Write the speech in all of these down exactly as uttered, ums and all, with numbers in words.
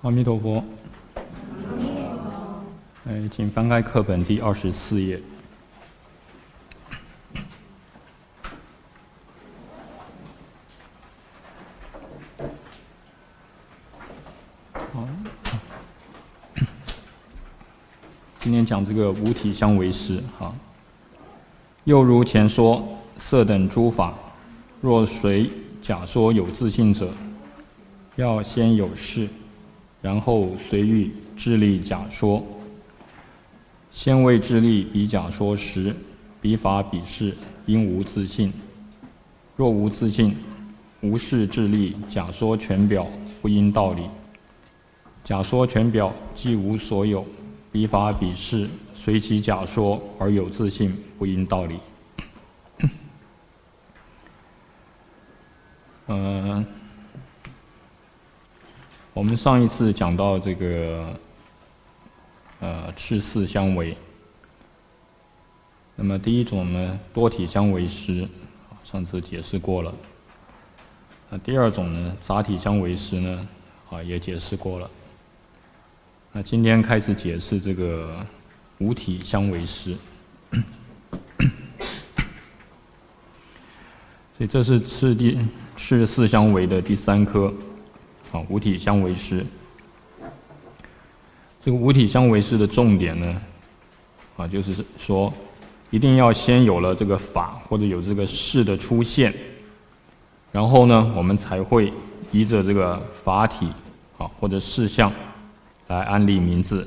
阿弥陀佛。哎，请翻开课本第二十四页。好，今天讲这个五体相为师。哈，又如前说，色等诸法，若随假说有自性者，要先有事，然后随欲智力假说。先为智力比假说时，彼法彼事应无自性。若无自性，无事智力假说全表，不应道理。假说全表既无所有，彼法彼事随其假说而有自性，不应道理。呃，我们上一次讲到这个呃赤四相为，那么第一种呢，多体相为师，上次解释过了。那第二种呢，杂体相为师呢，啊也解释过了。那今天开始解释这个五体相为师。所以这是赤第赤四相为的第三科，啊，五体相为师。这个五体相为师的重点呢，啊，就是说，一定要先有了这个法或者有这个事的出现，然后呢，我们才会依着这个法体啊或者事相来安立名字。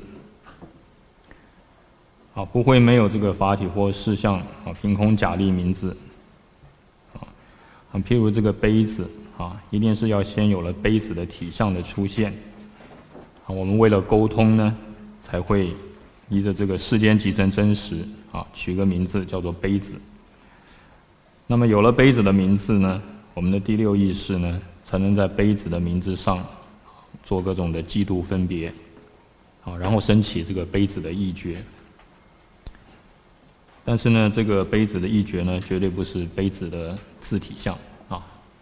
啊，不会没有这个法体或事相啊，凭空假立名字。啊，譬如这个杯子啊，一定是要先有了杯子的体相的出现。啊，我们为了沟通呢，才会依着这个世间即成真实啊，取个名字叫做杯子。那么有了杯子的名字呢，我们的第六意识呢，才能在杯子的名字上做各种的嫉妒分别，啊，然后升起这个杯子的意觉。但是呢，这个杯子的意觉呢，绝对不是杯子的自体相啊。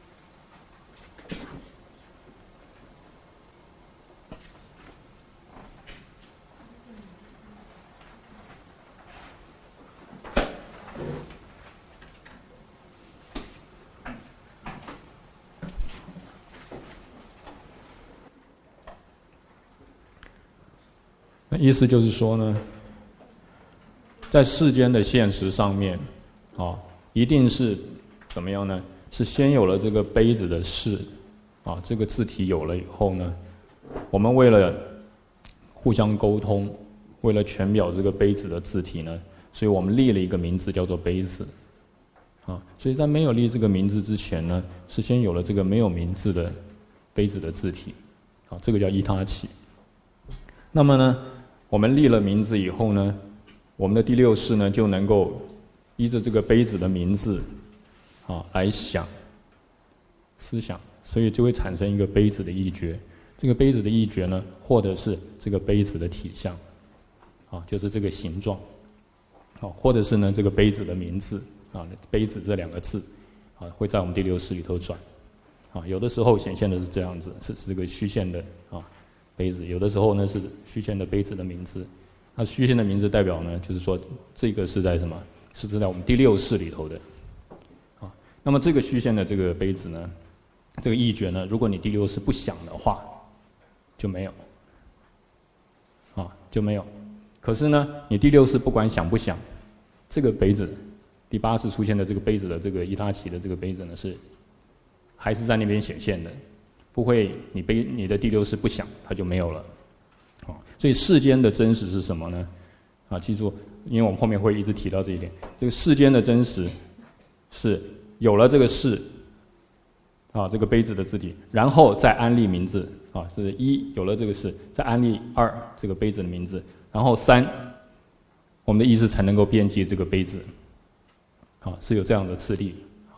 那意思就是说呢，在世间的现实上面，啊，一定是怎么样呢？是先有了这个杯子的事，啊，这个字体有了以后呢，我们为了互相沟通，为了全表这个杯子的字体呢，所以我们立了一个名字叫做杯子，啊，所以在没有立这个名字之前呢，是先有了这个没有名字的杯子的字体，啊，这个叫依他起。那么呢，我们立了名字以后呢，我们的第六识呢，就能够依着这个杯子的名字，啊，来想思想，所以就会产生一个杯子的意觉。这个杯子的意觉呢，或者是这个杯子的体相，啊，就是这个形状，啊，或者是呢这个杯子的名字，啊，杯子这两个字，啊，会在我们第六识里头转，啊，有的时候显现的是这样子，是是这个虚现的啊杯子，有的时候呢是虚现的杯子的名字。那虚现的名字代表呢，就是说这个是在什么？是在我们第六识里头的，啊。那么这个虚现的这个杯子呢，这个意觉呢，如果你第六识不想的话，就没有，啊，就没有。可是呢，你第六识不管想不想，这个杯子，第八识出现的这个杯子的这个依他起的这个杯子呢，是还是在那边显现的，不会你杯你的第六识不想，它就没有了。所以世间的真实是什么呢？啊，记住，因为我们后面会一直提到这一点。这个世间的真实是有了这个事，啊，这个杯子的字体，然后再安立名字，啊，是一有了这个事，再安立二这个杯子的名字，然后三，我们的意识才能够编辑这个杯子，啊，是有这样的次第。好，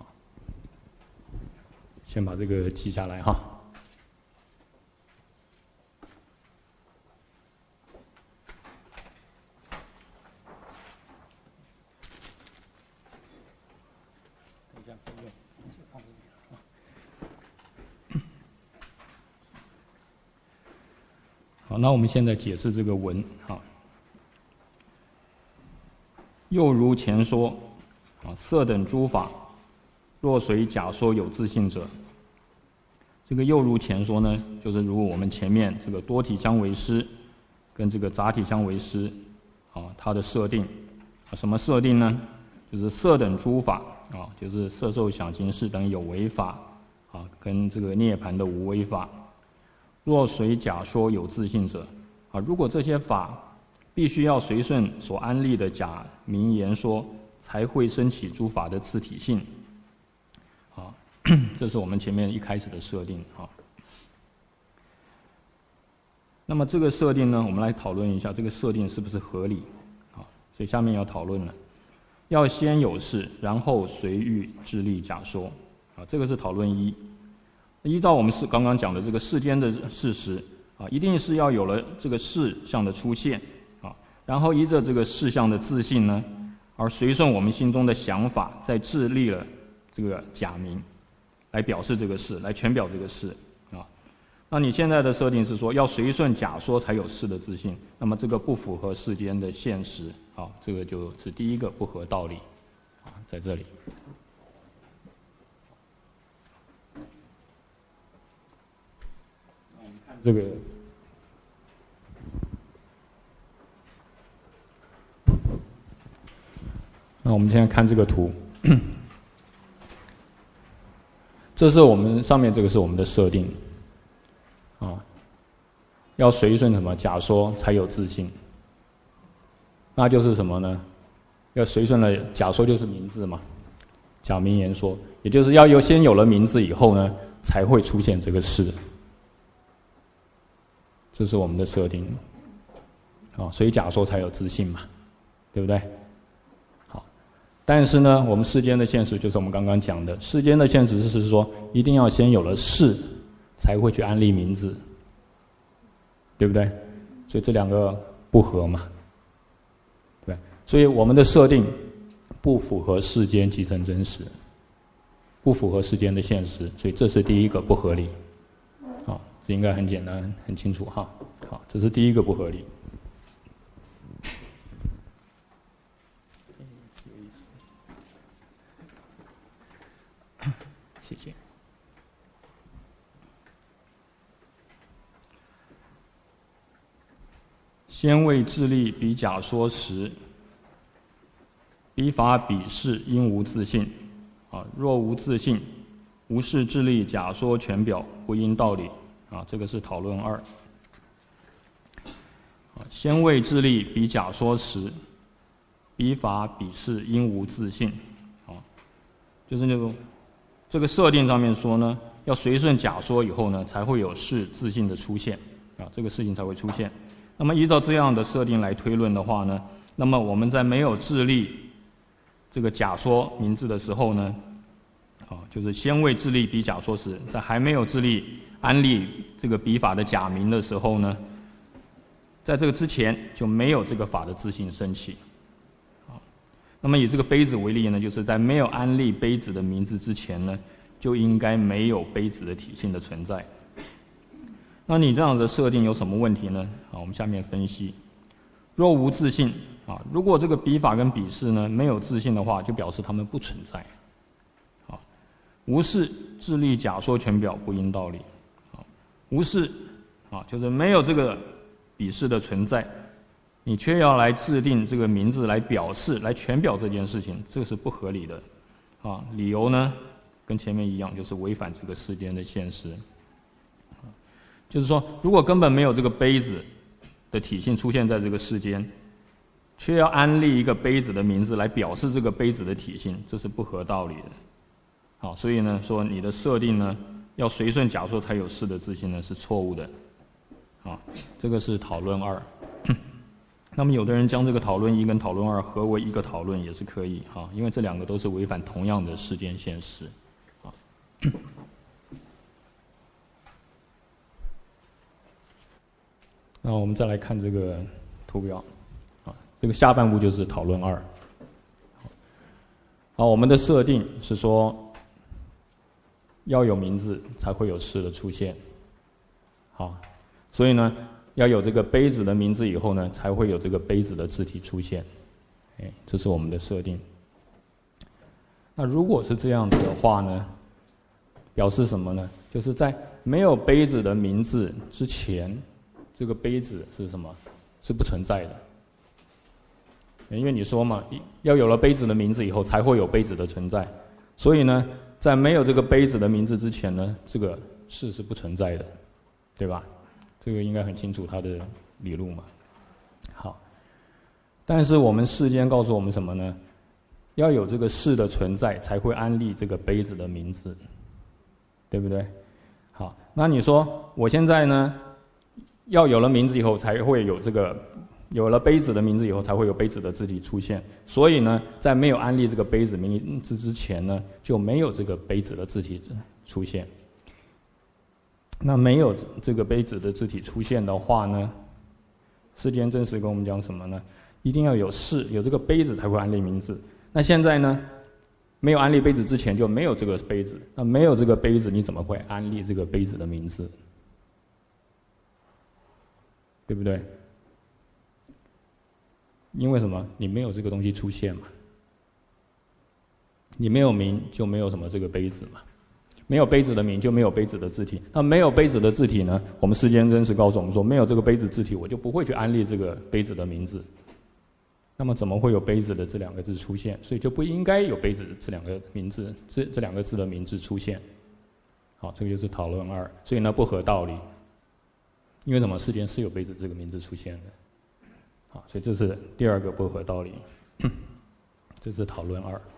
先把这个记下来哈。 好，那我们现在解释这个文。好，又如前说，啊，色等诸法，若随假说有自性者，这个又如前说呢，就是如我们前面这个多体相为师，跟这个杂体相为师，啊，它的设定，啊，什么设定呢？就是色等诸法，啊，就是色受想行识等有为法，啊，跟这个涅槃的无为法，若随假说有自性者，啊，如果这些法必须要随顺所安立的假名言说，才会升起诸法的自体性。啊，这是我们前面一开始的设定。啊，那么这个设定呢，我们来讨论一下这个设定是不是合理。啊，所以下面要讨论了，要先有事，然后随欲智力假说。啊，这个是讨论一。依照我们是刚刚讲的这个世间的事实，啊，一定是要有了这个事项的出现。然后依着这个事项的自性呢，而随顺我们心中的想法，再制立了这个假名，来表示这个事，来全表这个事啊。那你现在的设定是说，要随顺假说才有事的自性，那么这个不符合世间的现实啊，这个就是第一个不合道理啊，在这里。那我们看这个。那我们现在看这个图，这是我们上面这个是我们的设定，啊，要随顺什么假说才有自性，那就是什么呢？要随顺了假说就是名字嘛，假名言说，也就是要有先有了名字以后呢，才会出现这个事，这是我们的设定，啊，所以假说才有自性嘛，对不对？但是呢，我们世间的现实就是我们刚刚讲的，世间的现实是说，一定要先有了事，才会去安立名字，对不对？所以这两个不合嘛，对。所以我们的设定不符合世间即成真实，不符合世间的现实，所以这是第一个不合理。好，这应该很简单、很清楚哈。好，这是第一个不合理。谢谢。先为自力比假说时，彼法彼事应无自性。啊，若无自性，无事自力假说全表，不应道理。啊，这个是讨论二。啊，先为自力比假说时，彼法彼事应无自性。啊，就是那种。这个设定上面说呢，要随顺假说以后呢，才会有事自性的出现，啊，这个事情才会出现。那么依照这样的设定来推论的话呢，那么我们在没有自立这个假说名字的时候呢，啊，就是先为自立比假说时，在还没有自立安立这个笔法的假名的时候呢，在这个之前就没有这个法的自性升起。那么以这个杯子为例呢，就是在没有安立杯子的名字之前呢，就应该没有杯子的体性的存在。那你这样的设定有什么问题呢？好，我们下面分析。若无自性啊，如果这个笔法跟笔势呢没有自性的话，就表示它们不存在。啊，无事自立假说全表，不应道理。啊，无事啊，就是没有这个笔势的存在。你却要来制定这个名字来表示、来全表这件事情，这个是不合理的，啊，理由呢跟前面一样，就是违反这个世间的现实。就是说，如果根本没有这个杯子的体性出现在这个世间，却要安立一个杯子的名字来表示这个杯子的体性，这是不合道理的。好，所以呢，说你的设定呢，要随顺假说才有事的自性呢，是错误的。啊，这个是讨论二。那么有的人将这个讨论一跟讨论二合为一个讨论也是可以哈，因为这两个都是违反同样的世间现实。啊，那我们再来看这个图表，啊，这个下半部就是讨论二。好，我们的设定是说要有名字才会有事的出现。好，所以呢， 要有这个杯子的名字以后呢，才会有这个杯子的字体出现。哎，这是我们的设定。那如果是这样子的话呢，表示什么呢？就是在没有杯子的名字之前，这个杯子是什么？是不存在的。因为你说嘛，要有了杯子的名字以后，才会有杯子的存在。所以呢，在没有这个杯子的名字之前呢，这个事是不存在的，对吧？这个应该很清楚它的理路嘛。好，但是我们世间告诉我们什么呢？要有这个事的存在，才会安立这个杯子的名字，对不对？好，那你说我现在呢，要有了名字以后，才会有这个。有了杯子的名字以后，才会有杯子的字体出现。所以呢，在没有安立这个杯子名字之前呢，就没有这个杯子的字体出现。那没有这个杯子的字体出现的话呢，世间真实跟我们讲什么呢？一定要有事，有这个杯子才会安立名字。那现在呢，没有安立杯子之前就没有这个杯子。那没有这个杯子，你怎么会安立这个杯子的名字？对不对？因为什么？你没有这个东西出现嘛，你没有名就没有什么这个杯子嘛，没有杯子的名就没有杯子的字体。那没有杯子的字体呢？我们世间真实告诉我们说，没有这个杯子字体，我就不会去安立这个杯子的名字。那么怎么会有杯子的这两个字出现？所以就不应该有杯子这两个名字，这这两个字的名字出现。好，这个就是讨论二。所以呢，不合道理。因为什么？世间是有杯子这个名字出现的。好，所以这是第二个不合道理，这是讨论二。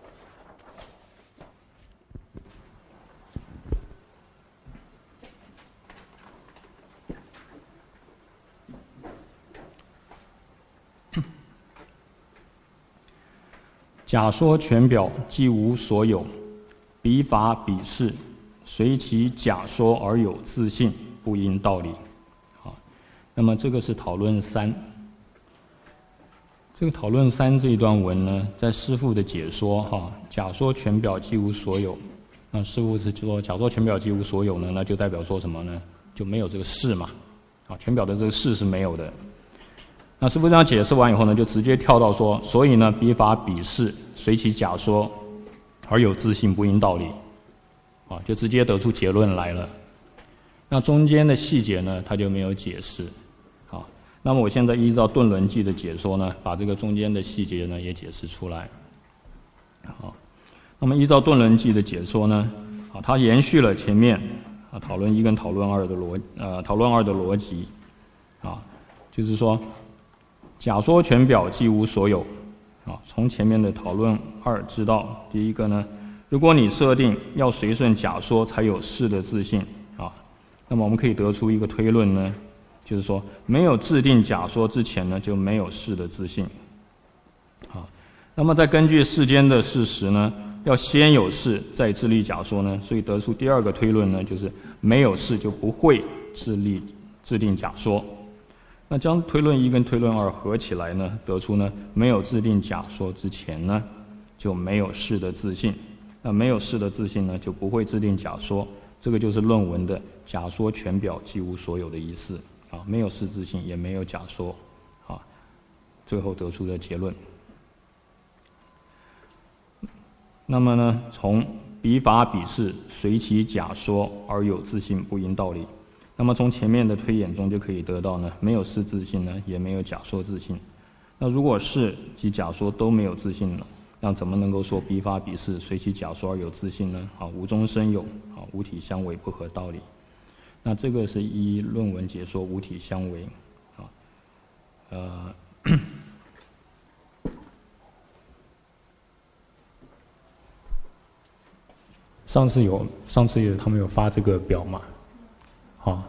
假说全表既无所有，彼法彼事，随其假说而有自性，不因道理。好，那么这个是讨论三。这个讨论三这一段文呢，在师父的解说哈，假说全表既无所有。那师父是说，假说全表既无所有呢，那就代表说什么呢？就没有这个事嘛。啊，全表的这个事是没有的。那师父这样解释完以后呢，就直接跳到说，所以呢，彼法彼事，随其假说而有自性，不因道理。啊，就直接得出结论来了。那中间的细节呢，他就没有解释。那么我现在依照顿轮记的解说呢，把这个中间的细节呢也解释出来。好，那么依照顿轮记的解说呢，啊，它延续了前面啊讨论一跟讨论二的逻呃讨论二的逻辑，啊，就是说假说全表既无所有，啊，从前面的讨论二知道，第一个呢，如果你设定要随顺假说才有事的自性，啊，那么我们可以得出一个推论呢。就是说，没有制定假说之前呢，就没有事的自性。好，那么再根据世间的事实呢，要先有事，再制立假说呢，所以得出第二个推论呢，就是没有事就不会制立制定假说。那将推论一跟推论二合起来呢，得出呢，没有制定假说之前呢，就没有事的自性。那没有事的自性呢，就不会制定假说。这个就是论文的假说全表既无所有的意思。啊，没有事自性，也没有假说，啊，最后得出的结论。那么呢，从彼法彼事，随其假说而有自性，不因道理。那么从前面的推演中就可以得到呢，没有事自性呢，也没有假说自性。那如果是及假说都没有自性了，那怎么能够说彼法彼事，随其假说而有自性呢？啊，无中生有，啊，无体相违，不合道理。那这个是依论文解说无体相违，啊，呃，上次有上次有他们有发这个表嘛，好，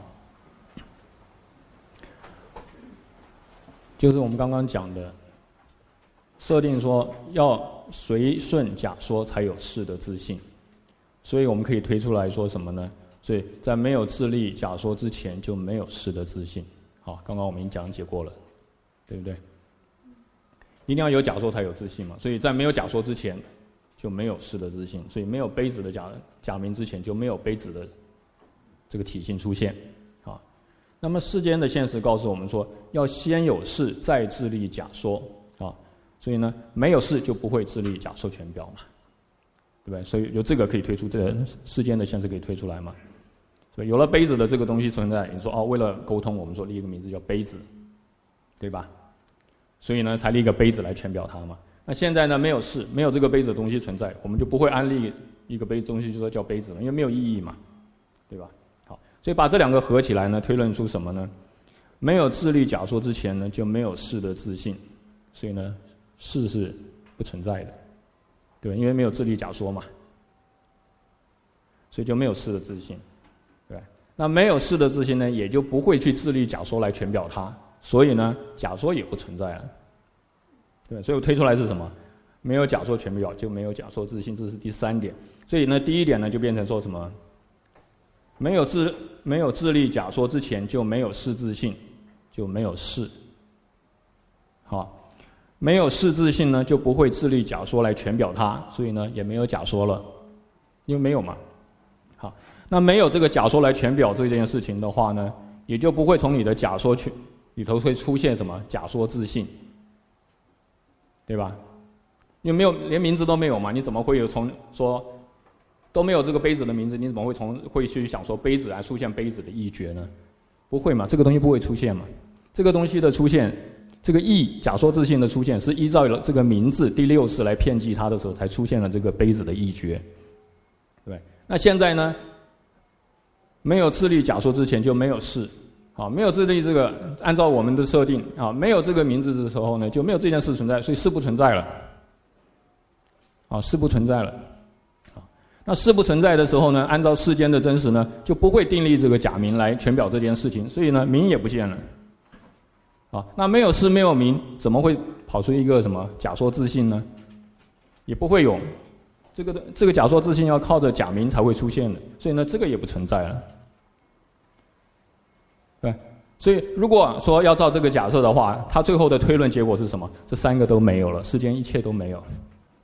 就是我们刚刚讲的，设定说要随顺假说才有事的自性，所以我们可以推出来说什么呢？所以在没有自立假说之前，就没有事的自性。好，刚刚我们已经讲解过了，对不对？一定要有假说才有自性嘛。所以在没有假说之前，就没有事的自性。所以没有杯子的假假名之前，就没有杯子的这个体性出现。啊， 那么世间的现实告诉我们说，要先有事再自立假说啊，所以呢，没有事就不会自立假说全表嘛，对不对？所以有这个可以推出，这个世间的现实可以推出来嘛。所以有了杯子的这个东西存在，你说哦，为了沟通，我们说立一个名字叫杯子，对吧？所以呢，才立一个杯子来全表它嘛。那现在呢，没有事，没有这个杯子的东西存在，我们就不会安立一个杯子东西就说叫杯子了，因为没有意义嘛，对吧？好，所以把这两个合起来呢，推论出什么呢？没有自立假说之前呢，就没有事的自性，所以呢，事是不存在的，对吧？因为没有自立假说嘛，所以就没有事的自性，对吧？那没有事的自性呢，也就不会去自立假说来全表它，所以呢，假说也不存在了。对，所以我推出来是什么？没有假说全表，就没有假说自性，这是第三点。所以呢，第一点呢就变成说什么？没有自没有自立假说之前就没有事自性，就没有事。好，没有事自性呢，就不会自立假说来全表它，所以呢也没有假说了，因为没有嘛。好，那没有这个假说来全表这件事情的话呢，也就不会从你的假说去里头会出现什么假说自性。对吧？因为没有连名字都没有嘛，你怎么会有从说都没有这个杯子的名字，你怎么会从会去想说杯子来出现杯子的意觉呢？不会嘛，这个东西不会出现嘛。这个东西的出现，这个意假说自性的出现，是依照了这个名字第六式来骗记它的时候，才出现了这个杯子的意觉。对，那现在呢，没有自立假说之前就没有事。好，没有自立这个，按照我们的设定啊，没有这个名字的时候呢，就没有这件事存在，所以事不存在了。啊，事不存在了。啊，那事不存在的时候呢，按照世间的真实呢，就不会订立这个假名来全表这件事情，所以呢，名也不见了。啊，那没有事没有名，怎么会跑出一个什么假说自性呢？也不会有。这个这个假说自性要靠着假名才会出现的，所以呢，这个也不存在了。对，所以如果说要照这个假设的话，他最后的推论结果是什么？这三个都没有了，世间一切都没有，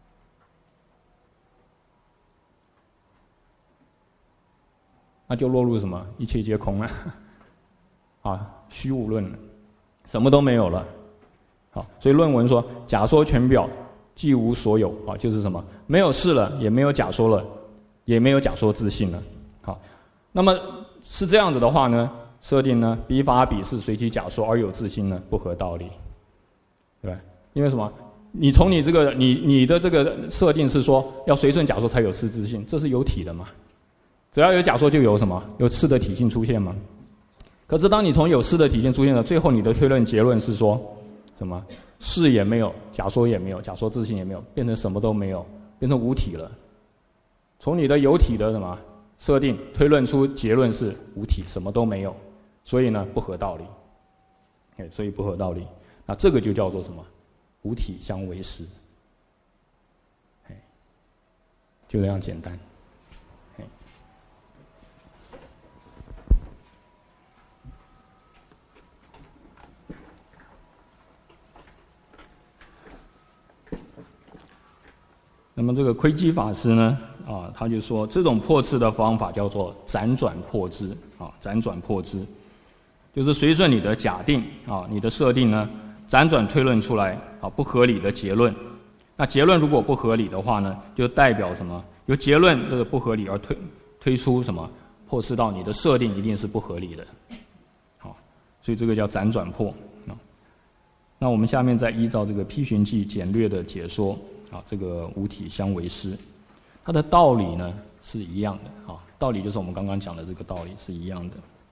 那就落入什么？一切皆空了，啊，虚无论了，什么都没有了。好，所以论文说假说全表，既无所有啊，就是什么？没有事了，也没有假说了，也没有假说自性了。好，那么是这样子的话呢？设定呢，彼法彼是随其假说而有自性呢，不合道理，对吧？因为什么？你从你这个你你的这个设定是说要随顺假说才有事自性，这是有体的嘛？只要有假说就有什么？有事的体性出现嘛？可是当你从有事的体性出现了，最后你的推论结论是说什么？事也没有，假说也没有，假说自性也没有，变成什么都没有，变成无体了。从你的有体的什么设定推论出结论是无体，什么都没有。所以呢，不合道理，哎，所以不合道理，那这个就叫做什么？无体相为实，哎，就这样简单，哎。那么这个窥基法师呢，啊，他就说这种破斥的方法叫做辗转破之，啊，辗转破之。就是随顺你的假定啊，你的设定呢，辗转推论出来啊不合理的结论。那结论如果不合理的话呢，就代表什么？由结论这个不合理而推推出什么？破斥到你的设定一定是不合理的。好，所以这个叫辗转破啊。那我们下面再依照这个批寻记简略的解说啊，这个无体相为师，它的道理呢是一样的啊，道理就是我们刚刚讲的这个道理是一样的。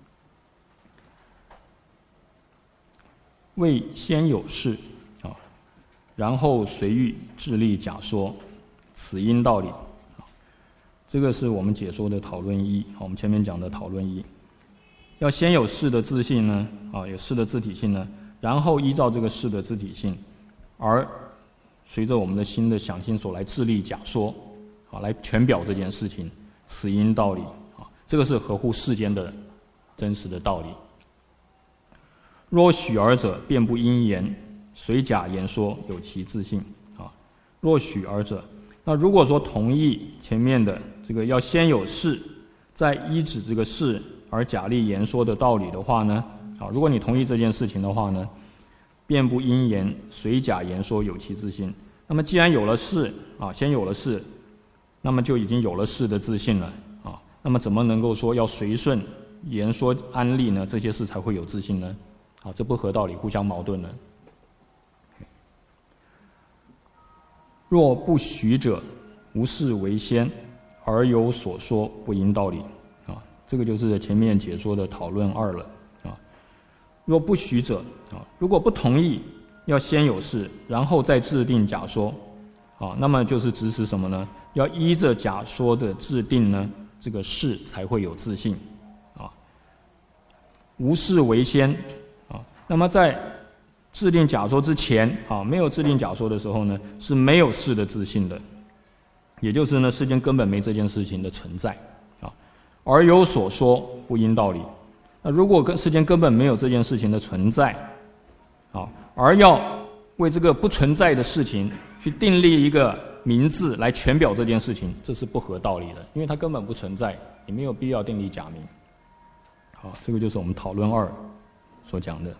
为先有事啊，然后随欲自立假说，此因道理。这个是我们解说的讨论一，我们前面讲的讨论一，要先有事的自性呢，啊，有事的自体性呢，然后依照这个事的自体性，而随着我们的心的想心所来自立假说，啊，来全表这件事情，此因道理啊，这个是合乎世间的真实的道理。若许尔者，便不因言，随假言说，有其自性啊。若许尔者，那如果说同意前面的这个要先有事，再依止这个事而假立言说的道理的话呢， 啊，如果你同意这件事情的话呢，便不因言随假言说有其自信。那么既然有了事啊，先有了事，那么就已经有了事的自信了啊。那么怎么能够说要随顺言说安立呢？这些事才会有自信呢？啊，这不合道理，互相矛盾了。若不许者，无事为先，而有所说，不因道理。啊，这个就是前面解说的讨论二了。啊，若不许者，啊，如果不同意，要先有事，然后再制定假说。啊，那么就是指使什么呢？要依着假说的制定呢，这个事才会有自信。啊，无事为先。啊，那么在制定假说之前，啊，没有制定假说的时候呢，是没有事的自信的，也就是呢，世间根本没这件事情的存在。啊，而有所说，不因道理。那如果跟世间根本没有这件事情的存在，啊，而要为这个不存在的事情去订立一个名字来权表这件事情，这是不合道理的，因为它根本不存在，你没有必要订立假名。好，这个就是我们讨论二所讲的。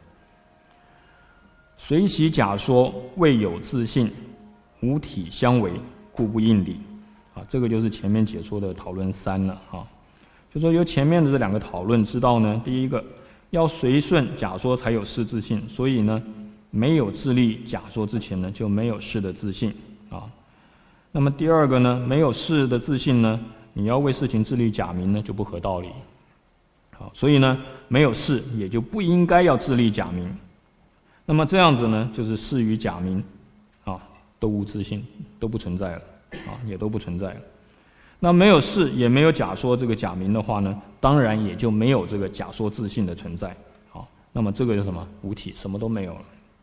随其假说，未有自信，无体相违，故不应理。啊，这个就是前面解说的讨论三了啊。就说由前面的这两个讨论知道呢，第一个要随顺假说才有事自信，所以呢，没有自立假说之前呢，就没有事的自信啊。那么第二个呢，没有事的自信呢，你要为事情自立假名呢，就不合道理。好，所以呢，没有事也就不应该要自立假名。那么这样子呢，就是事与假名啊都无自信，都不存在了啊，也都不存在了。那没有事也没有假说这个假名的话呢，当然也就没有这个假说自信的存在。好，那么这个是什么？无体，什么都没有了。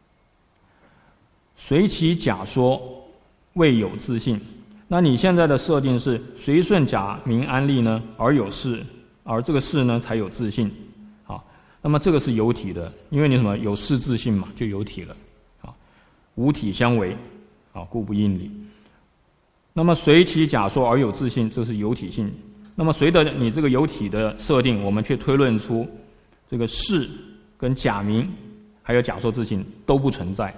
随其假说，未有自信。那你现在的设定是随顺假名安立呢，而有事，而这个事呢才有自信。好，那么这个是有体的，因为你什么有事自信嘛，就有体了。啊，无体相违，啊，故不应理。那么随其假说而有自信，这是有体性。那么随着你这个有体的设定，我们却推论出这个事跟假名还有假说自信都不存在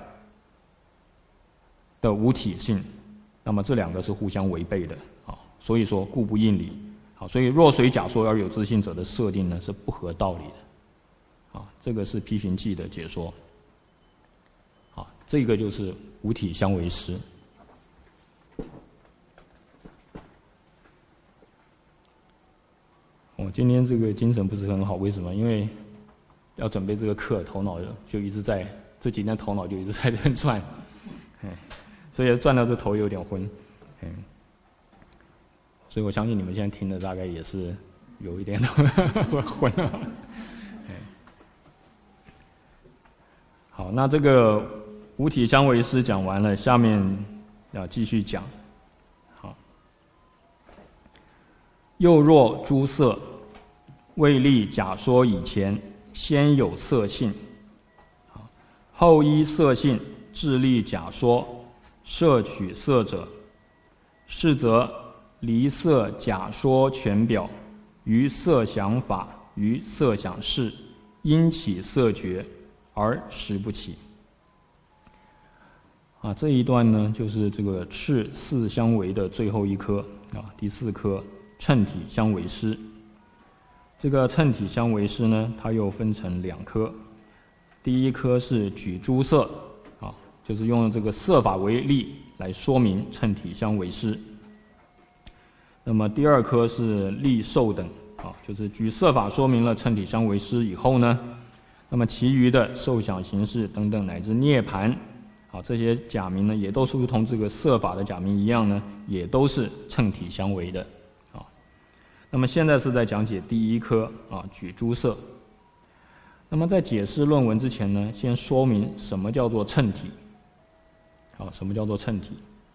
的无体性，那么这两个是互相违背的啊，所以说故不应理。好，所以若随假说而有自信者的设定呢，是不合道理的。啊，这个是批评记的解说。啊，这个就是无体相违失。我今天这个精神不是很好，为什么？因为要准备这个课，头脑就一直在这几天头脑就一直在这边转，嗯，所以转到这头有点昏，嗯，所以我相信你们现在听的大概也是有一点昏了，嗯，好，那这个无体相违失讲完了，下面要继续讲。又若诸色未立假说以前，先有色性，后依色性自立假说，摄取色者，是则离色假说权表，于色想法，于色想事，因起色觉，而实不起。啊，这一段呢，就是这个赤四相违的最后一科啊，第四科。称体相违失，这个称体相违失呢，它又分成两科。第一科是举诸色，啊，就是用这个色法为例来说明称体相违失。那么第二科是立受等，啊，就是举色法说明了称体相违失以后呢，那么其余的受想行识等等乃至涅槃，啊，这些假名呢，也都是如同这个色法的假名一样呢，也都是称体相违的。那么现在是在讲解第一科啊，举诸色。那么在解释论文之前呢，先说明什么叫做称体。好，什么叫做称体？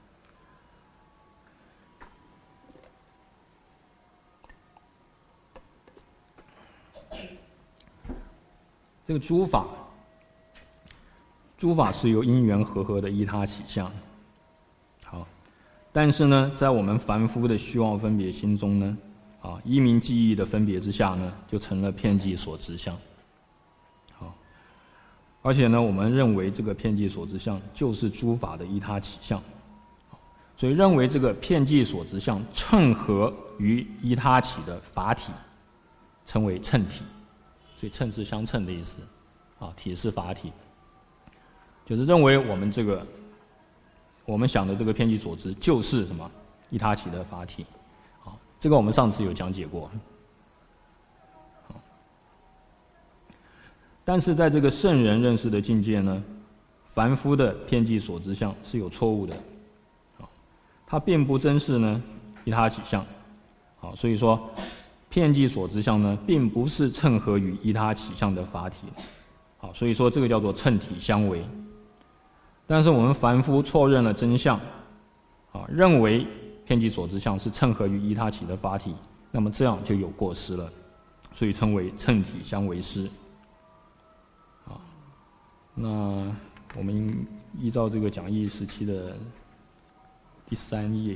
这个诸法，诸法是由因缘和合的依他起相。好，但是呢，在我们凡夫的虚妄分别心中呢，啊，依名记忆的分别之下呢，就成了遍计所执相。 而且呢，我们认为这个遍计所知相就是诸法的依他起相，所以认为这个遍计所知相称合于依他起的法体，称为称体。所以称是相称的意思，啊，体是法体，就是认为我们这个我们想的这个遍计所知就是什么依他起的法体，啊，这个我们上次有讲解过。但是在这个圣人认识的境界呢，凡夫的遍计所知相是有错误的，啊，它并不真是呢依他起相，啊，所以说遍计所知相呢，并不是称合于依他起相的法体，好，所以说这个叫做称体相违。但是我们凡夫错认了真相，啊，认为遍计所知相是称合于依他起的法体，那么这样就有过失了，所以称为称体相违失。啊，那我们依照这个讲义时期的第三页。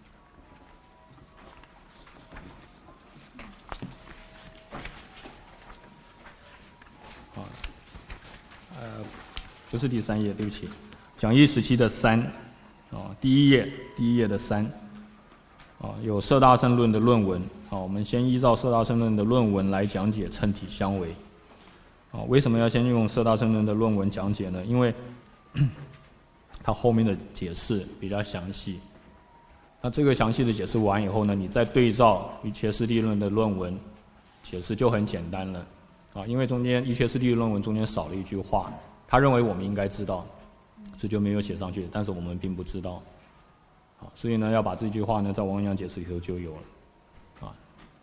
不是第三页，对不起，讲义时期的三，啊，第一页，第一页的三，啊，有摄大乘论的论文，啊，我们先依照摄大乘论的论文来讲解称体相违，啊，为什么要先用摄大乘论的论文讲解呢？因为它后面的解释比较详细，那这个详细的解释完以后呢，你再对照瑜伽师地论的论文，解释就很简单了，啊，因为中间瑜伽师地论文中间少了一句话。他认为我们应该知道，所以就没有写上去，但是我们并不知道，好，所以呢，要把这句话呢，在王阳解释里头就有了，啊。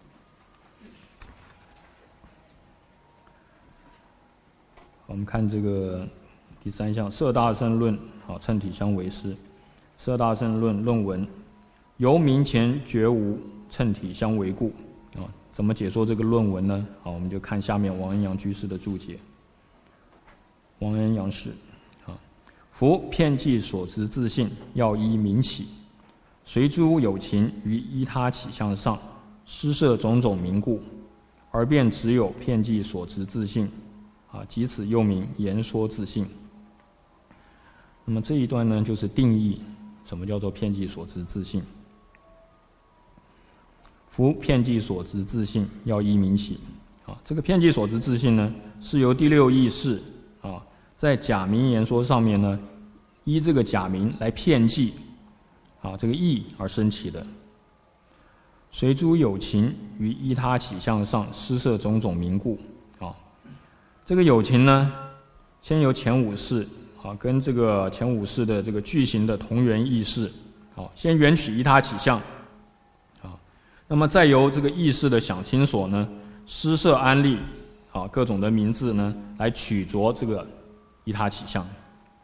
我们看这个第三项，摄大乘论，好，称体相违失。摄大乘论论文，由明前觉无称体相违故，啊，怎么解说这个论文呢？好，我们就看下面王恩阳居士的注解。王恩阳士，啊，夫遍计所知自性，要依明起，随诸有情于依他起相上，施设种种名故，而便只有遍计所知自性，啊，即此又名言说自性。那么这一段呢，就是定义什么叫做遍计所知自性。夫遍计所知自性，要依明起，啊，这个遍计所知自性呢，是由第六意识，啊，在假名言说上面呢，依这个假名来遍计，啊，这个义而生起的。随诸有情于依他起相上施设种种名故，啊，这个有情呢，先由前五识，啊，跟这个前五识的这个具行的同源意识，啊，先缘起依他起相，啊，那么再由这个意识的想听所呢，施设安立，啊，各种的名字呢，来取着这个依他起相，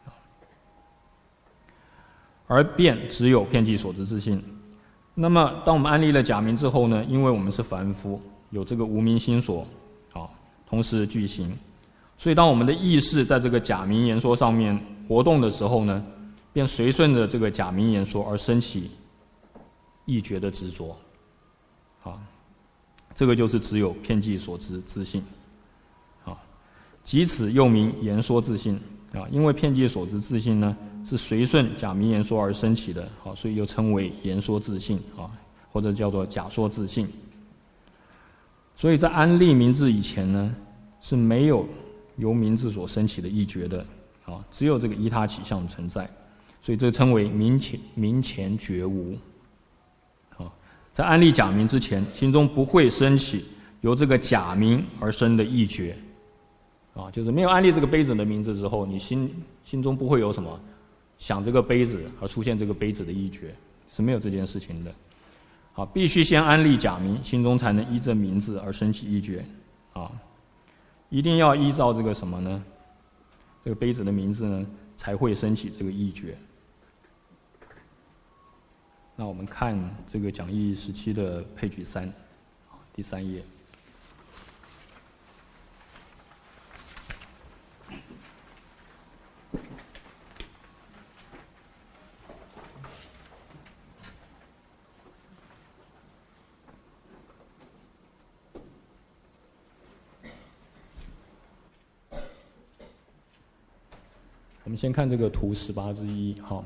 而便只有遍计所知自性。那么当我们安立了假名之后呢，因为我们是凡夫，有这个无明心所，啊，同时具行，所以当我们的意识在这个假名言说上面活动的时候呢，便随顺着这个假名言说而生起意觉的执着，啊，这个就是只有遍计所知自性，啊，即此又名言说自性，啊，因为遍计所知自性呢是随顺假名言说而生起的，好，所以又称为言说自性，啊，或者叫做假说自性。所以在安立名字以前呢，是没有由名字所生起的意觉的，啊，只有这个依他起相存在，所以这称为明前明前觉无。啊，在安立假名之前，心中不会升起由这个假名而生的意觉，啊，就是没有安立这个杯子的名字之后，你心心中不会有什么想这个杯子而出现这个杯子的意觉，是没有这件事情的。啊，必须先安立假名，心中才能依这名字而生起意觉，啊，一定要依照这个什么呢？这个杯子的名字呢，才会升起这个意觉。那我们看这个讲义十七的配举三，第三页。 我们先看这个图十八之一，哈，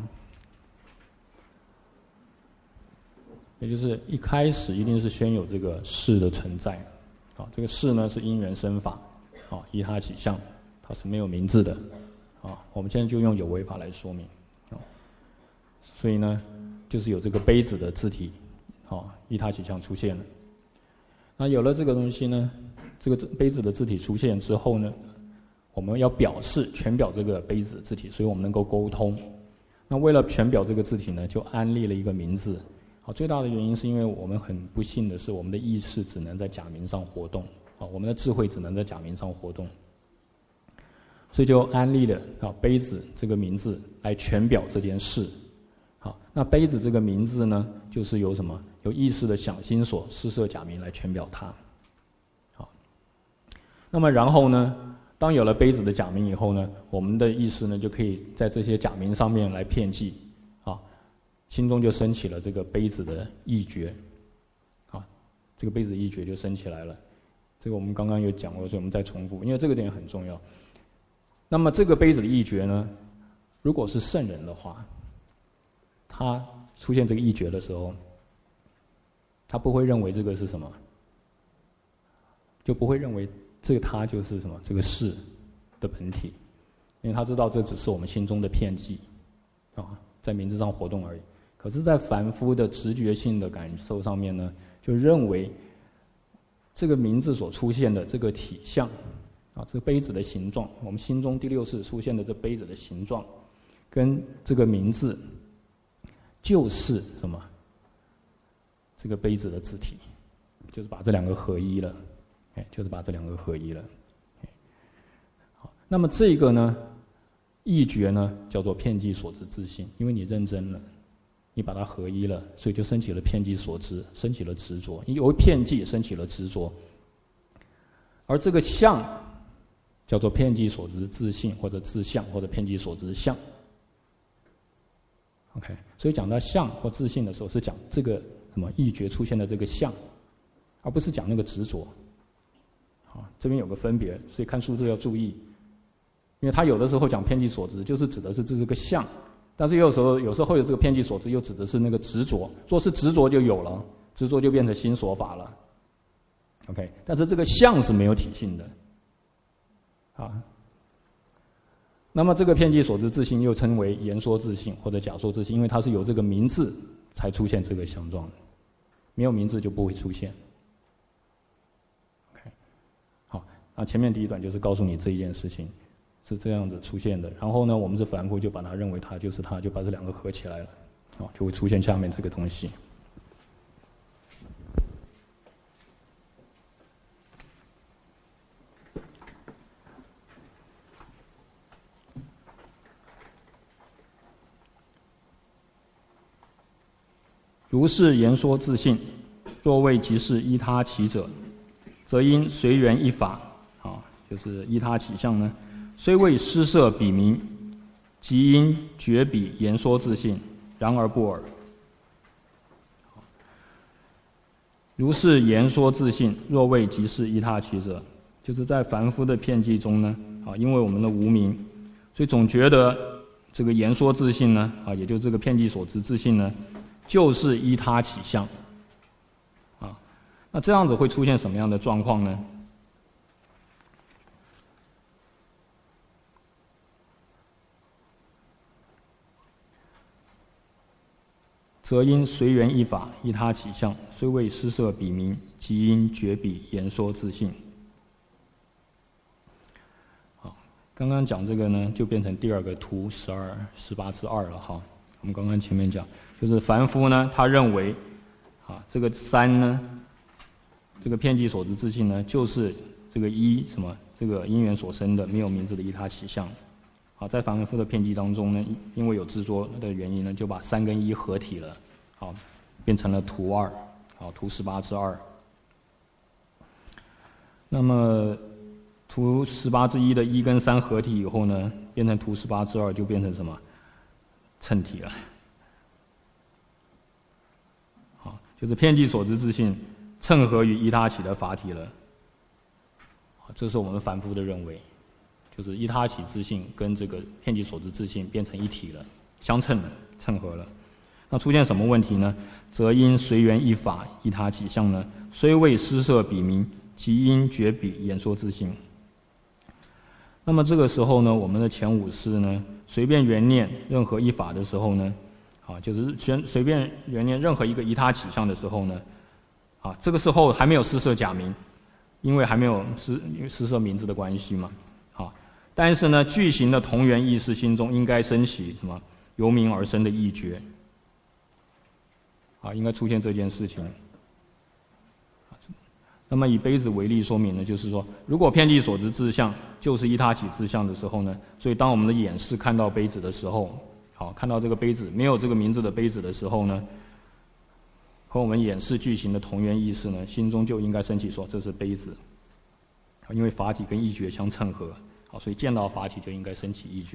也就是一开始一定是先有这个事的存在，啊，这个事呢是因缘生法，啊，依他起相，它是没有名字的，啊，我们现在就用有为法来说明，啊，所以呢，就是有这个杯子的字体，啊，依他起相出现了。那有了这个东西呢，这个杯子的字体出现之后呢，我们要表示全表这个杯子的字体，所以我们能够沟通。那为了全表这个字体呢，就安立了一个名字。好，最大的原因是因为我们很不幸的是，我们的意识只能在假名上活动，啊，我们的智慧只能在假名上活动，所以就安立了啊杯子这个名字来全表这件事。好，那杯子这个名字呢，就是由什么？由意识的想心所施设假名来全表它。好，那么然后呢，当有了杯子的假名以后呢，我们的意识呢就可以在这些假名上面来遍计。心中就升起了这个杯子的意觉，啊，这个杯子的意觉就升起来了。这个我们刚刚有讲过，所以我们再重复，因为这个点很重要。那么这个杯子的意觉呢，如果是圣人的话，他出现这个意觉的时候，他不会认为这个是什么，就不会认为这个他就是什么这个事的本体，因为他知道这只是我们心中的片剂，啊，在名字上活动而已。可是，在凡夫的直觉性的感受上面呢，就认为这个名字所出现的这个体相，啊，这个杯子的形状，我们心中第六识出现的这杯子的形状，跟这个名字就是什么？这个杯子的字体，就是把这两个合一了，哎，就是把这两个合一了。好，那么这个呢，意觉呢，叫做遍计所知自性，因为你认真了。你把它合一了，所以就升起了遍计所知，升起了执着。因为遍计升起了执着，而这个相叫做遍计所知自性，或者自相，或者遍计所知相。OK， 所以讲到相或自性的时候，是讲这个什么意觉出现的这个相，而不是讲那个执着。啊，这边有个分别，所以看数字要注意，因为他有的时候讲遍计所知，就是指的是这是个相。但是有时候，有时候有这个遍计所知，又指的是那个执着。若是执着就有了，执着就变成心所法了。OK， 但是这个相是没有体性的，啊。那么这个遍计所知自性又称为言说自性或者假说自性，因为它是有这个名字才出现这个相状的，没有名字就不会出现。OK， 好，那前面第一段就是告诉你这一件事情。是这样子出现的，然后呢，我们是凡夫，就把它认为它就是它，就把这两个合起来了，啊，就会出现下面这个东西。如是言说自性，若谓即是依他起者，则因随缘一法，啊，就是依他起相呢。虽未施设笔名，即因觉笔言说自性，然而不尔。如是言说自性，若谓即是依他起者，就是在凡夫的遍计中呢，啊，因为我们的无明，所以总觉得这个言说自性呢，啊，也就这个遍计所知自性呢，就是依他起相。啊，那这样子会出现什么样的状况呢？则因随缘一法，依他起相，虽未施设笔名，即因觉笔言说自性。好，刚刚讲这个呢，就变成第二个图十二十八之二了哈。我们刚刚前面讲，就是凡夫呢，他认为，啊，这个三呢，这个遍计所知自性呢，就是这个一什么，这个因缘所生的没有名字的依他起相。好，在凡夫的遍计当中呢，因为有执着的原因呢，就把三跟一合体了，好，变成了图二，好，图十八之二。那么图十八之一的一跟三合体以后呢，变成图十八之二，就变成什么？称体了。好，就是遍计所知自性称合于依他起的法体了。好，这是我们凡夫的认为。 就是依他起自性跟这个遍计所知自性变成一体了，相称了，称合了。那出现什么问题呢？则因随缘一法依他起相呢，虽未施设笔名，即因绝笔演说自性。那么这个时候呢，我们的前五识呢，随便缘念任何一法的时候呢，啊，就是随随便缘念任何一个依他起相的时候呢，啊，这个时候还没有施设假名，因为还没有施施设名字的关系嘛，啊，但是呢，具行的同源意识心中应该升起什么由名而生的意觉，啊，应该出现这件事情。那么以杯子为例说明呢，就是说，如果遍计所知自相就是依他起自相的时候呢，所以当我们的眼识看到杯子的时候，好，看到这个杯子没有这个名字的杯子的时候呢，和我们眼识具行的同源意识呢，心中就应该升起说这是杯子，因为法体跟意觉相称合，好，所以见到法体就应该升起意觉。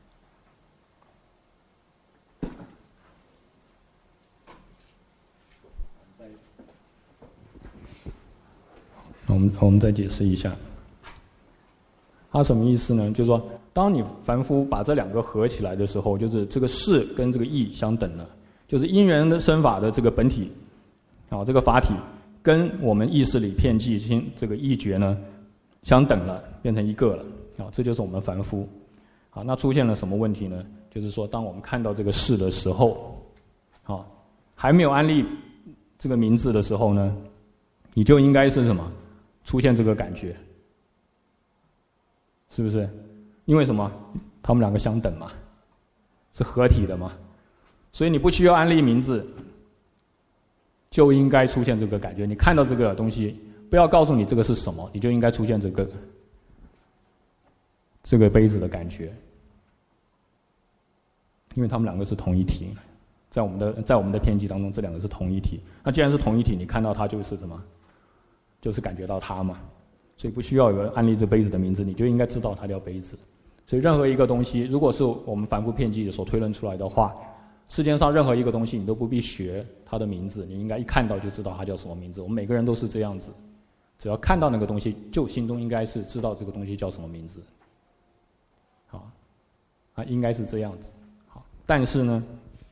我们我们再解释一下，它什么意思呢？就是说，当你凡夫把这两个合起来的时候，就是这个事跟这个义相等了，就是因缘的生法的这个本体，啊，这个法体跟我们意识里遍计心这个意觉呢相等了，变成一个了，啊，这就是我们凡夫。啊，那出现了什么问题呢？就是说，当我们看到这个事的时候，啊，还没有安立这个名字的时候呢，你就应该是什么？出现这个感觉，是不是？因为什么？他们两个相等嘛，是合体的嘛，所以你不需要安立名字，就应该出现这个感觉。你看到这个东西，不要告诉你这个是什么，你就应该出现这个这个杯子的感觉，因为他们两个是同一体，在我们的在我们的遍计当中，这两个是同一体。那既然是同一体，你看到它就是什么？就是感觉到它嘛，所以不需要有个安立这杯子的名字，你就应该知道它叫杯子。所以任何一个东西，如果是我们凡夫遍计所推论出来的话，世间上任何一个东西你都不必学它的名字，你应该一看到就知道它叫什么名字。我们每个人都是这样子，只要看到那个东西，就心中应该是知道这个东西叫什么名字。好，啊，应该是这样子。好，但是呢，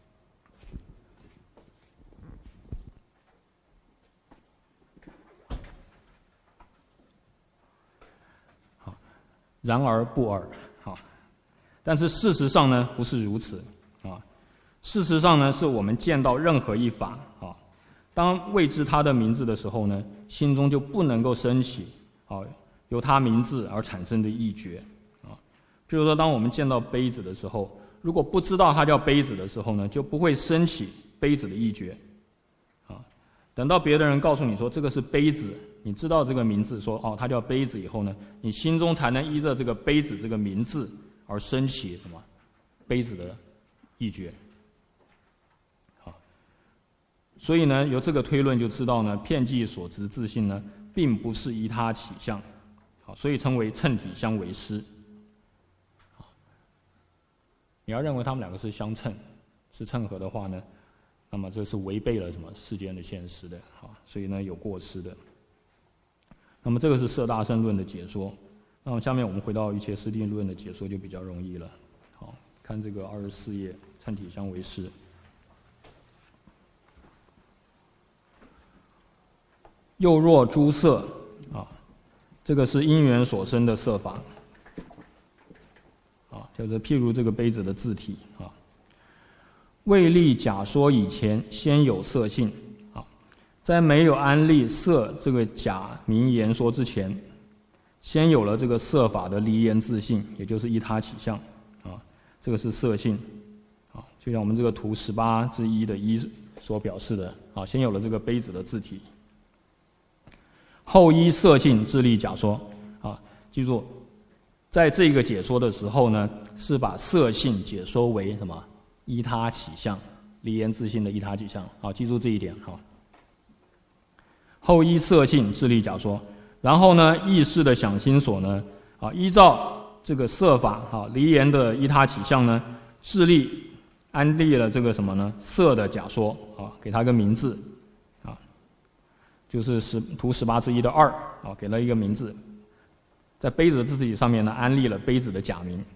然而不尔，啊，但是事实上呢，不是如此啊。事实上呢，是我们见到任何一法啊，当未知它的名字的时候呢，心中就不能够升起啊由它名字而产生的意觉啊。比如说，当我们见到杯子的时候，如果不知道它叫杯子的时候呢，就不会升起杯子的意觉啊。等到别的人告诉你说这个是杯子，你知道这个名字，说哦，它叫杯子以后呢，你心中才能依着这个杯子这个名字而升起什么杯子的意觉。好，所以呢，由这个推论就知道呢，遍计所知自性呢，并不是依他起相，好，所以称为称体相为师。你要认为他们两个是相称，是称合的话呢，那么这是违背了什么世间的现实的，好，所以呢有过失的。那么这个是摄大乘论的解说，那么下面我们回到一切师地论的解说就比较容易了。好，看这个二十四页，称体相为师。又若诸色啊，这个是因缘所生的色法啊，就是譬如这个杯子的字体啊，未立假说以前，先有色性。在没有安立色这个假名言说之前，先有了这个色法的离言自性，也就是依他起相啊，这个是色性啊，就像我们这个图十八之一的一所表示的啊，先有了这个杯子的字体，后依色性自立假说啊，记住，在这个解说的时候呢，是把色性解说为什么依他起相，离言自性的依他起相，好，记住这一点哈。后依色性自立假说，然后呢，意识的想心所呢，啊，依照这个色法，啊，离言的依他起相呢，自立安立了这个什么呢？色的假说，啊，给它个名字，啊，就是十图十八之一的二，啊，给了一个名字， 在杯子的字体上面呢安立了杯子的假名。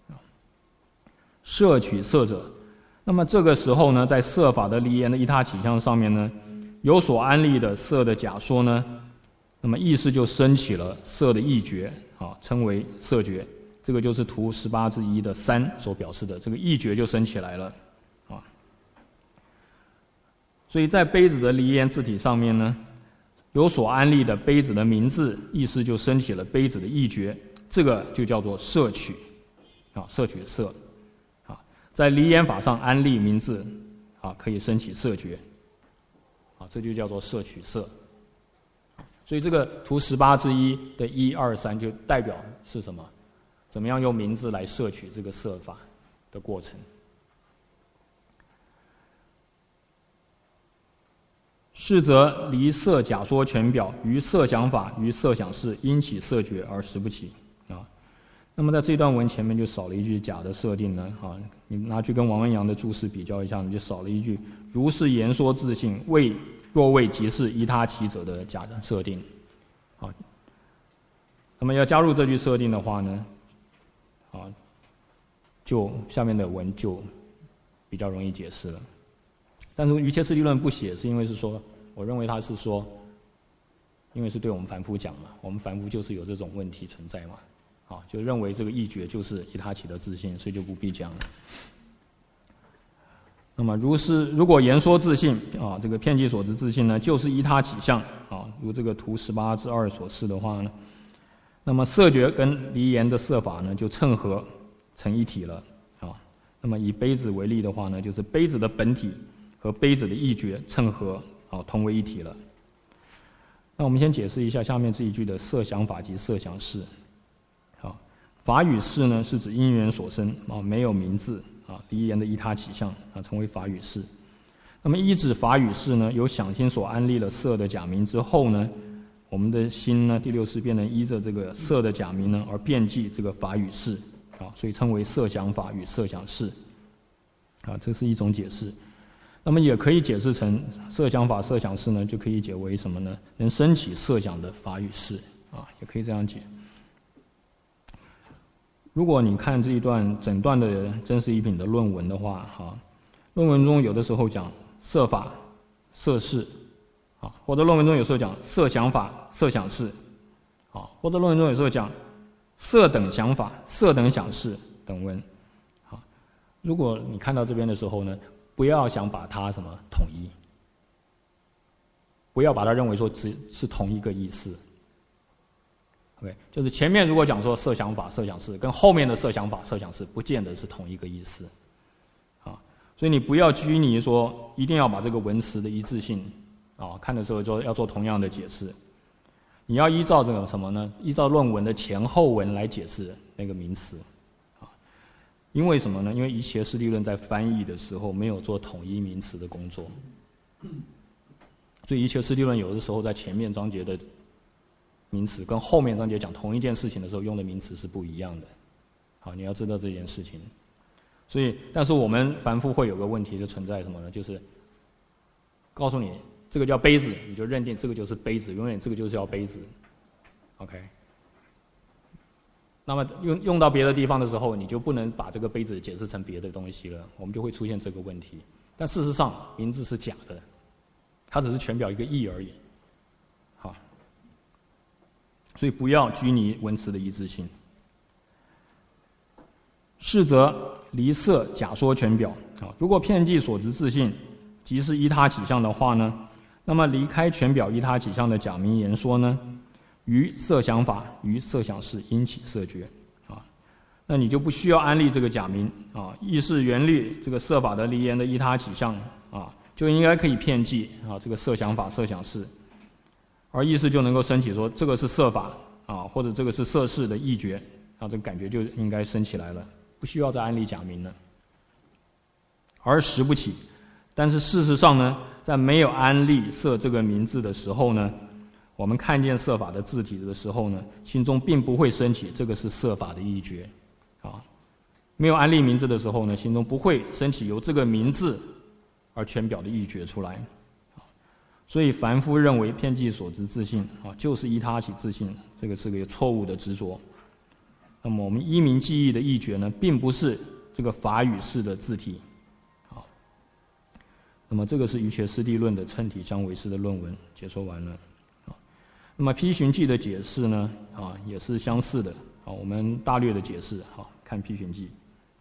摄取色者，那么这个时候呢，在色法的离言的依他起相上面呢，有所安立的色的假说呢，那么意识就升起了色的意觉，啊，称为色觉。这个就是图十八之一的三所表示的，这个意觉就升起来了，啊。所以在杯子的离言字体上面呢，有所安立的杯子的名字，意识就升起了杯子的意觉，这个就叫做摄取，啊，摄取色。在离言法上安立名字，啊，可以升起色觉，啊，这就叫做摄取色。所以这个图十八之一的一二三就代表是什么？怎么样用名字来摄取这个色法的过程？是则离色假说全表于色想法于色想事，因起色觉而实不起。啊，那么在这段文前面就少了一句假的设定呢，啊，你拿去跟王文洋的注释比较一下，你就少了一句如是言说自性，未若未即是依他起者的假的设定。好，那么要加入这句设定的话呢，啊，就下面的文就比较容易解释了。但是瑜伽师地论不写，是因为是说，我认为他是说，因为是对我们凡夫讲嘛，我们凡夫就是有这种问题存在嘛。啊，就认为这个意觉就是依他起的自性，所以就不必讲了。那么，如是如果言说自性啊，这个遍计所知自性呢，就是依他起相啊，如这个图十八之二所示的话呢，那么色觉跟离言的色法呢，就称合成一体了啊。那么以杯子为例的话呢，就是杯子的本体和杯子的意觉称合啊，同为一体了。那我们先解释一下下面这一句的色想法及色想事。法与事呢，是指因缘所生啊，没有名字啊，离言的依他起相啊，成为法与事。那么依止法与事呢，由想心所安立了色的假名之后呢，我们的心呢，第六识便能依着这个色的假名呢，而遍计这个法与事啊，所以称为色想法与色想事啊，这是一种解释。那么也可以解释成色想法、色想事呢，就可以解为什么呢？能升起色想的法与事啊，也可以这样解。如果你看这一段整段的真实一品的论文的话，哈，论文中有的时候讲色法、色事，啊，或者论文中有时候讲色想法、色想事，啊，或者论文中有时候讲色等想法、色等想事等文，啊，如果你看到这边的时候呢，不要想把它什么统一，不要把它认为说只是同一个意思。OK， 就是前面如果讲说色想法、色想事，跟后面的色想法、色想事，不见得是同一个意思，啊，所以你不要拘泥说一定要把这个文词的一致性，啊，看的时候说要做同样的解释，你要依照这个什么呢？依照论文的前后文来解释那个名词，啊，因为什么呢？因为瑜伽师地论在翻译的时候没有做统一名词的工作，所以瑜伽师地论有的时候在前面章节的名词跟后面章节讲同一件事情的时候用的名词是不一样的，好，你要知道这件事情。所以，但是我们凡夫会有个问题就存在什么呢？就是告诉你这个叫杯子，你就认定这个就是杯子，永远这个就是叫杯子 ，OK。那么用用到别的地方的时候，你就不能把这个杯子解释成别的东西了，我们就会出现这个问题。但事实上，名字是假的，它只是全表一个意而已。所以不要拘泥文词的一致性。是则离色假说全表啊，如果遍计所知自性即是依他起相的话呢，那么离开全表依他起相的假名言说呢，于色想法于色想事因起色觉啊，那你就不需要安立这个假名啊，意是原律这个色法的离言的依他起相啊，就应该可以遍计啊这个色想法、色想事。而意识就能够升起说这个是色法啊，或者这个是色事的意觉啊，这个感觉就应该升起来了，不需要再安立假名了。而实不起，但是事实上呢，在没有安立色这个名字的时候呢，我们看见色法的字体的时候呢，心中并不会升起这个是色法的意觉啊。没有安立名字的时候呢，心中不会升起由这个名字而全表的意觉出来。 所以凡夫认为遍计所执自性啊，就是依他起自性，这个是个错误的执着。那么我们依明记忆的意觉呢，并不是这个法语式的字体。好，那么这个是瑜伽师地论的称体相违式的论文解说完了。那么批寻记的解释呢，啊，也是相似的。好，我们大略的解释，好，看批寻记。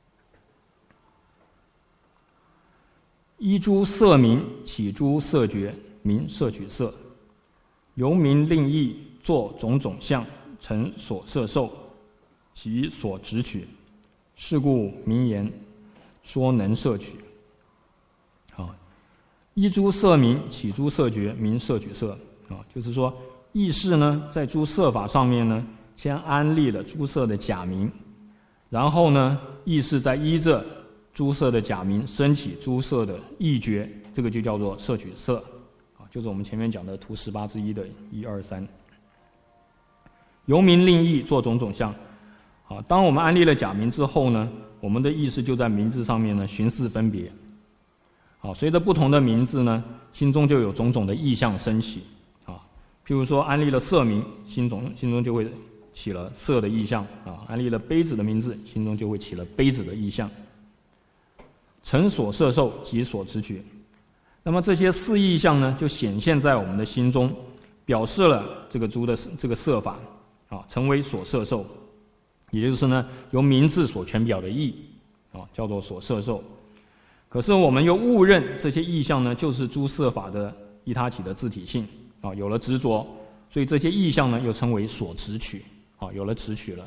依诸色名起诸色觉，名摄取色，由名令意作种种相，成所摄受，即所执取。是故名言说能摄取。好，依诸色名起诸色觉，名摄取色。啊，就是说意识呢，在诸色法上面呢，先安立了诸色的假名，然后呢，意识再依着诸色的假名升起诸色的意觉，这个就叫做摄取色，啊，就是我们前面讲的图十八之一的一二三。由名令意做种种相，啊，当我们安立了假名之后呢，我们的意识就在名字上面呢寻思分别，啊，随着不同的名字呢，心中就有种种的意象升起，啊，譬如说安立了色名，心中心中就会起了色的意象，啊，安立了杯子的名字，心中就会起了杯子的意象。成所摄受即所执取，那么这些四意象呢，就显现在我们的心中，表示了这个诸的这个色法，啊，成为所摄受，也就是呢，由名字所全表的意，啊，叫做所摄受。可是我们又误认这些意象呢，就是诸色法的依他起的自体性，啊，有了执着，所以这些意象呢，又称为所执取，啊，有了执取了。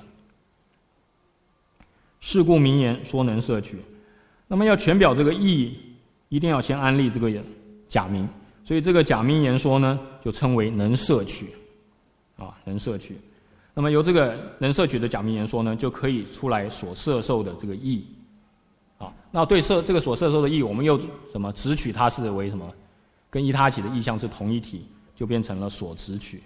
是故名言说能摄取。那么要全表这个意，一定要先安立这个假名，所以这个假名言说呢，就称为能摄取，啊，能摄取。那么由这个能摄取的假名言说呢，就可以出来所摄受的这个意，啊，那对摄这个所摄受的意，我们又什么执取它是为什么？跟依他起的意象是同一体，就变成了所执取。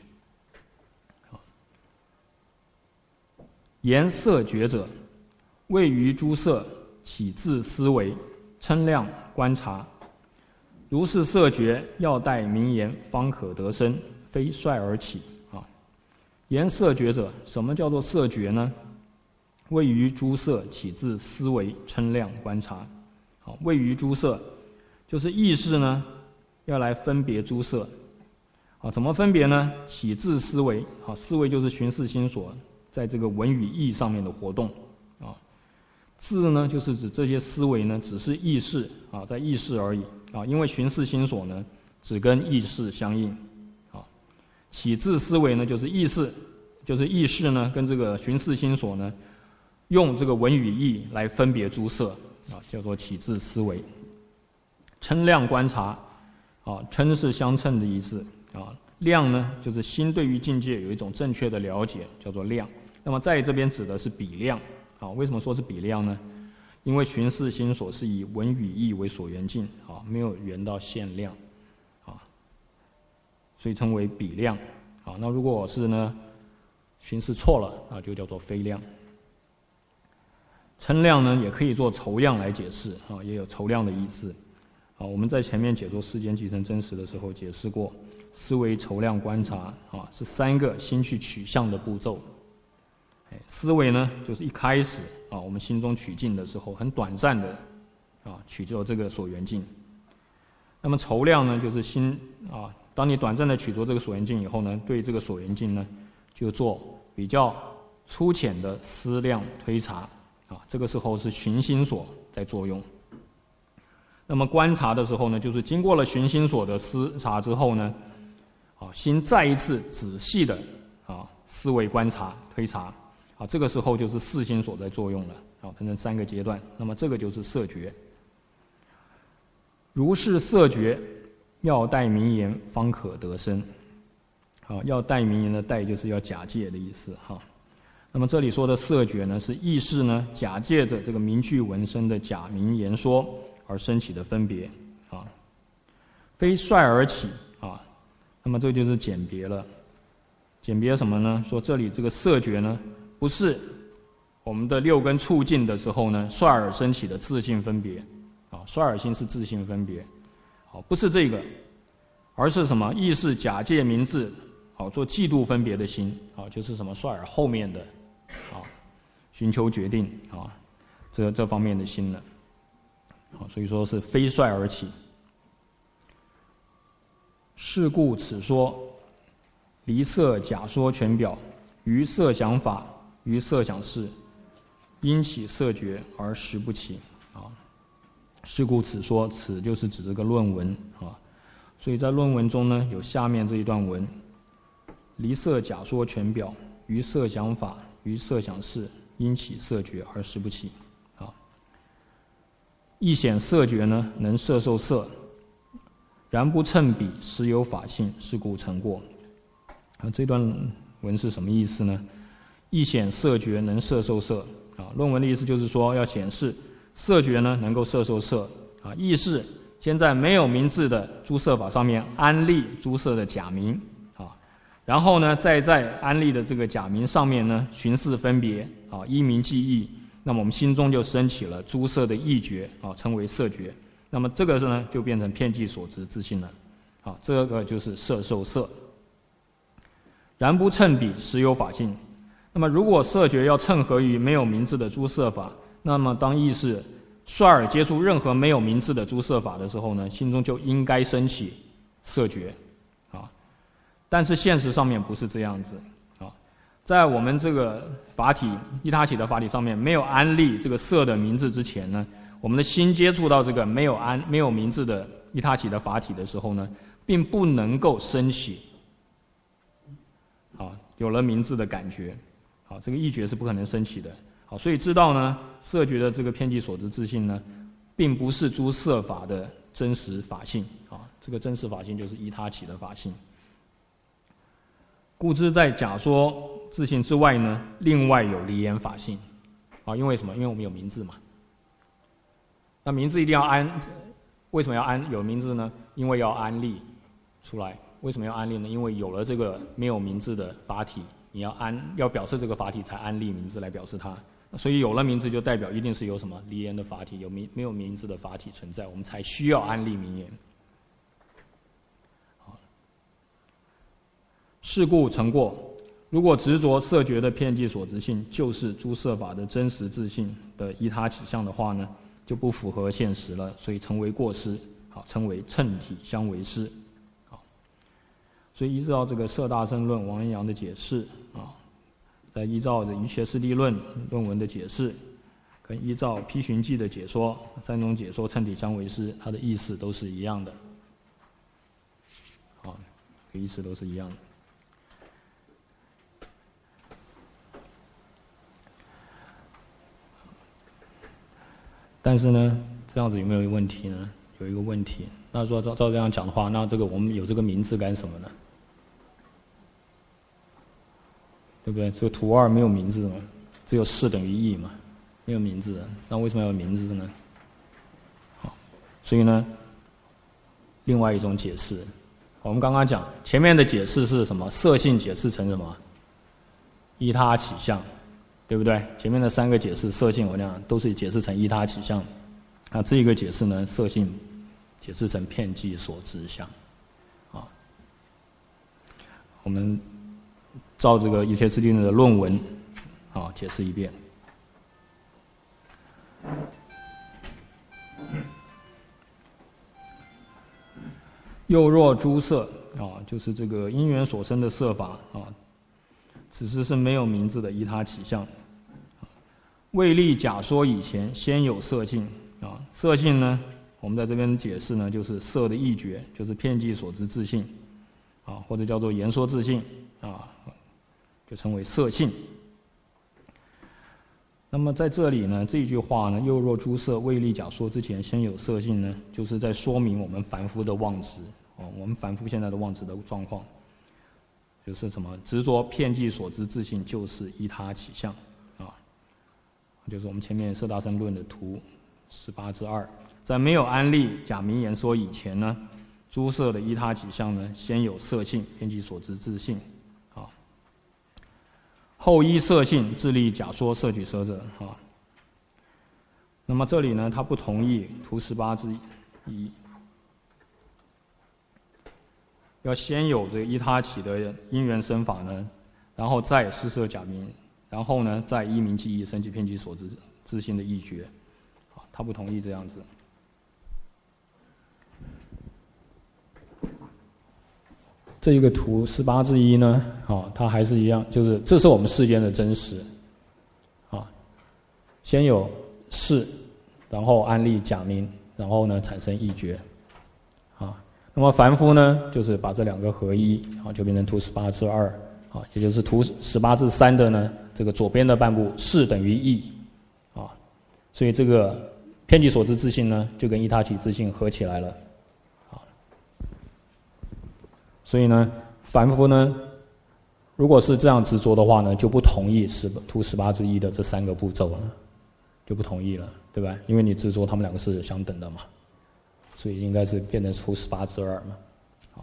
言色觉者，位于诸色。起自思维，称量观察，如是色觉，要待名言方可得生，非率而起啊。言色觉者，什么叫做色觉呢？位于诸色，起自思维，称量观察。好，位于诸色，就是意识呢，要来分别诸色。啊，怎么分别呢？起自思维，啊，思维就是寻思心所在这个文语义上面的活动。自呢，就是指这些思维呢，只是意识啊，在意识而已啊，因为寻思心所呢，只跟意识相应啊。起自思维呢，就是意识，就是意识呢，跟这个寻思心所呢，用这个文语义来分别诸色啊，叫做起自思维。称量观察啊，称是相称的意思啊，量呢，就是心对于境界有一种正确的了解，叫做量。那么在这边指的是比量。啊，为什么说是比量呢？因为寻思心所是以文语义为所缘境，啊，没有缘到限量，啊，所以称为比量。啊，那如果是呢，寻思错了，那就叫做非量。称量呢，也可以做筹量来解释，啊，也有筹量的意思。啊，我们在前面解说世间即成真实的时候解释过，思维、筹量、观察，啊，是三个心去取向的步骤。思维呢，就是一开始啊，我们心中取境的时候，很短暂的啊，取着这个所缘境。那么筹量呢，就是心啊，当你短暂的取着这个所缘境以后呢，对这个所缘境呢，就做比较粗浅的思量推察啊，这个时候是寻心所在作用。那么观察的时候呢，就是经过了寻心所的思察之后呢，啊，心再一次仔细的啊思维观察推察。啊，这个时候就是四心所在作用了，啊，分成三个阶段。那么这个就是色觉。如是色觉，要待名言方可得生。好，要待名言的待就是要假借的意思哈。那么这里说的色觉呢，是意识呢假借着这个名句文声的假名言说而升起的分别啊，非率而起啊。那么这就是简别了。简别什么呢？说这里这个色觉呢，不是我们的六根触境的时候呢，率尔升起的自性分别，啊，率尔心是自性分别，好，不是这个， 而是什么？意是假借名字，好做嫉妒分别的心，啊，就是什么率尔后面的，啊，寻求决定啊，这这方面的心呢，啊，所以说是非率而起。是故此说，离色假说全表，于色想法，于色想事，因起色觉而实不起啊。是故此说，此就是指这个论文啊。所以在论文中呢，有下面这一段文：离色假说全表，于色想法，于色想事，因起色觉而实不起啊。亦显色觉呢，能摄受色，然不称彼实有法性，是故成过。啊，这段文是什么意思呢？亦显色觉能摄受色啊。论文的意思就是说，要显示色觉呢能够摄受色啊。亦是先在没有名字的诸色法上面安立诸色的假名啊，然后呢，再在安立的这个假名上面呢，寻事分别啊，依名记忆，那么我们心中就升起了诸色的意觉啊，称为色觉。那么这个是呢，就变成遍计所执自性了。好，这个就是摄受色。然不称彼实有法性。那么如果色觉要称合于没有名字的诸色法，那么当意识率尔接触任何没有名字的诸色法的时候呢，心中就应该升起色觉啊。但是现实上面不是这样子啊，在我们这个法体依他起的法体上面没有安立这个色的名字之前呢，我们的心接触到这个没有安没有名字的依他起的法体的时候呢，并不能够升起啊有了名字的感觉，好，这个意觉是不可能升起的。好，所以知道呢，色觉的这个遍计所知自性呢，并不是诸色法的真实法性啊，这个真实法性就是依他起的法性。故知在假说自性之外呢，另外有离言法性啊，因为什么？因为我们有名字嘛。那名字一定要安，为什么要安有名字呢？因为要安立出来。为什么要安立呢？因为有了这个没有名字的法体，你要安要表示这个法体才安立名字来表示它。所以有了名字就代表一定是有什么离言的法体，有名没有名字的法体存在，我们才需要安立名言。是故成过。如果执着色觉的遍计所执性就是诸色法的真实自性的依他起相的话呢，就不符合现实了，所以成为过失，好，称为称体相违失。好，所以依照这个摄大乘论王阳阳的解释啊，再依照这瑜伽师地论论文的解释，跟依照批寻记的解说，三种解说称体相违失，它的意思都是一样的。好，意思都是一样的。但是呢，这样子有没有一个问题呢？有一个问题。那说照照这样讲的话，那这个我们有这个名字干什么呢？对不对？这个图二没有名字嘛，只有事等于义嘛，没有名字，那为什么要有名字呢？好，所以呢，另外一种解释，我们刚刚讲前面的解释是什么？色性解释成什么？依他起相。对不对？前面的三个解释，色性我讲都是解释成依他起相，那这一个解释呢，色性解释成遍计所知相，啊，我们照这个瑜伽师地论的论文，啊，解释一遍。又若诸色啊，就是这个因缘所生的色法啊，此时是没有名字的依他起相。未立假说以前，先有色性啊。色性呢，我们在这边解释呢，就是色的意觉，就是遍计所知自性啊，或者叫做言说自性啊，就称为色性。那么在这里呢，这一句话呢，又若诸色未立假说之前，先有色性呢，就是在说明我们凡夫的妄执哦，我们凡夫现在的妄执的状况，就是什么执着遍计所知自性，就是依他起相。就是我们前面摄大乘论的图十八之二，在没有安立假名言说以前呢，诸色的依他起相呢，先有色性，遍计所知自性，啊，后依色性自立假说摄取舍者，啊。那么这里呢，他不同意图十八之一， 要先有这个依他起的因缘生法呢，然后再施设假名，然后呢再依名记忆升起遍计所知自性的意觉。啊，他不同意这样子。这一个图十八之一呢，啊，它还是一样，就是这是我们世间的真实。啊，先有事，然后安立假名，然后呢产生意觉。啊，那么凡夫呢，就是把这两个合一，啊，就变成图十八之二，啊，也就是图十八之三的呢，这个左边的半部事等于意，啊，所以这个遍计所知自性呢，就跟依他起自性合起来了，啊，所以呢，凡夫呢，如果是这样执着的话呢，就不同意十图十八之一的这三个步骤了，就不同意了，对吧？因为你执着他们两个是相等的嘛。所以应该是变成图十八之二嘛，好。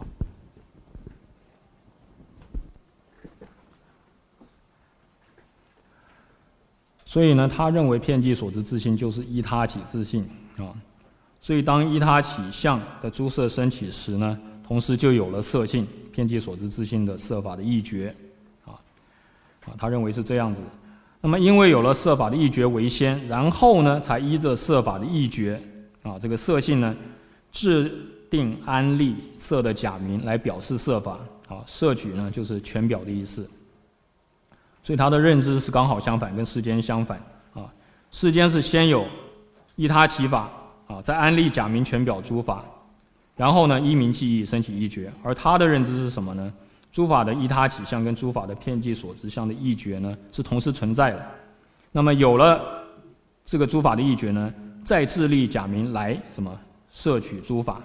所以呢，他认为遍计所知自性就是依他起自性啊。所以当依他起相的诸色升起时呢，同时就有了色性，遍计所知自性的色法的意觉啊啊，他认为是这样子。那么因为有了色法的意觉为先，然后呢，才依着色法的意觉啊，这个色性呢。制定安立色的假名来表示色法，啊，摄取呢就是全表的意思。所以他的认知是刚好相反，跟世间相反啊。世间是先有依他起法啊，再安立假名全表诸法，然后呢依名记忆升起意觉。而他的认知是什么呢？诸法的依他起相跟诸法的遍计所知相的意觉呢是同时存在的。那么有了这个诸法的意觉呢，再自立假名来什么？摄取诸法。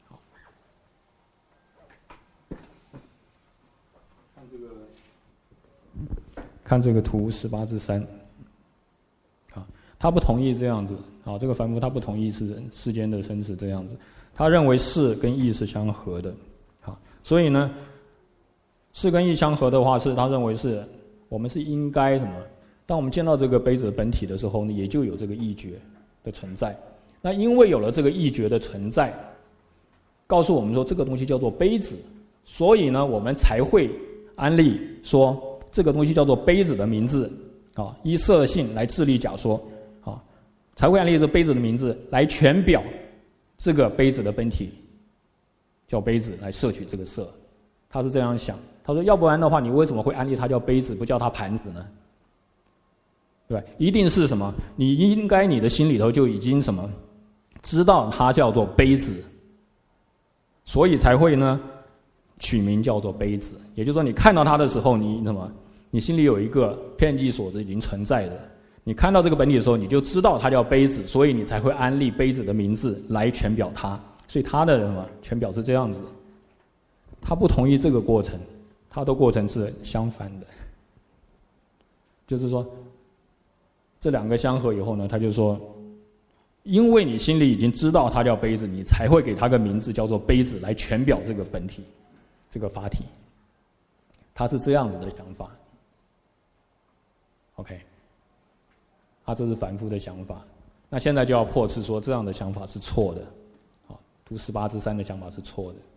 看这个，看这个图十八之三。啊，他不同意这样子。啊，这个凡夫他不同意是世间的生死这样子。他认为事跟意是相合的。啊，所以呢，事跟意相合的话，是他认为是我们是应该什么？当我们见到这个杯子的本体的时候呢，也就有这个意觉的存在。那因为有了这个意觉的存在，告诉我们说这个东西叫做杯子，所以呢，我们才会安立说这个东西叫做杯子的名字啊，依色性来自立假说啊，才会安立这杯子的名字来全表这个杯子的本体，叫杯子来摄取这个色。他是这样想，他说要不然的话，你为什么会安立它叫杯子，不叫它盘子呢？对吧？一定是什么？你应该你的心里头就已经什么？知道它叫做杯子，所以才会呢取名叫做杯子。也就是说，你看到它的时候，你什么？你心里有一个遍计所知已经存在的。你看到这个本体的时候，你就知道它叫杯子，所以你才会安立杯子的名字来全表它。所以它的什么全表是这样子。他不同意这个过程，他的过程是相反的。就是说，这两个相合以后呢，他就说。因为你心里已经知道它叫杯子，你才会给它个名字叫做杯子来全表这个本体，这个法体。他是这样子的想法。OK， 他这是凡夫的想法。那现在就要破斥说这样的想法是错的。好，图十八之三的想法是错的。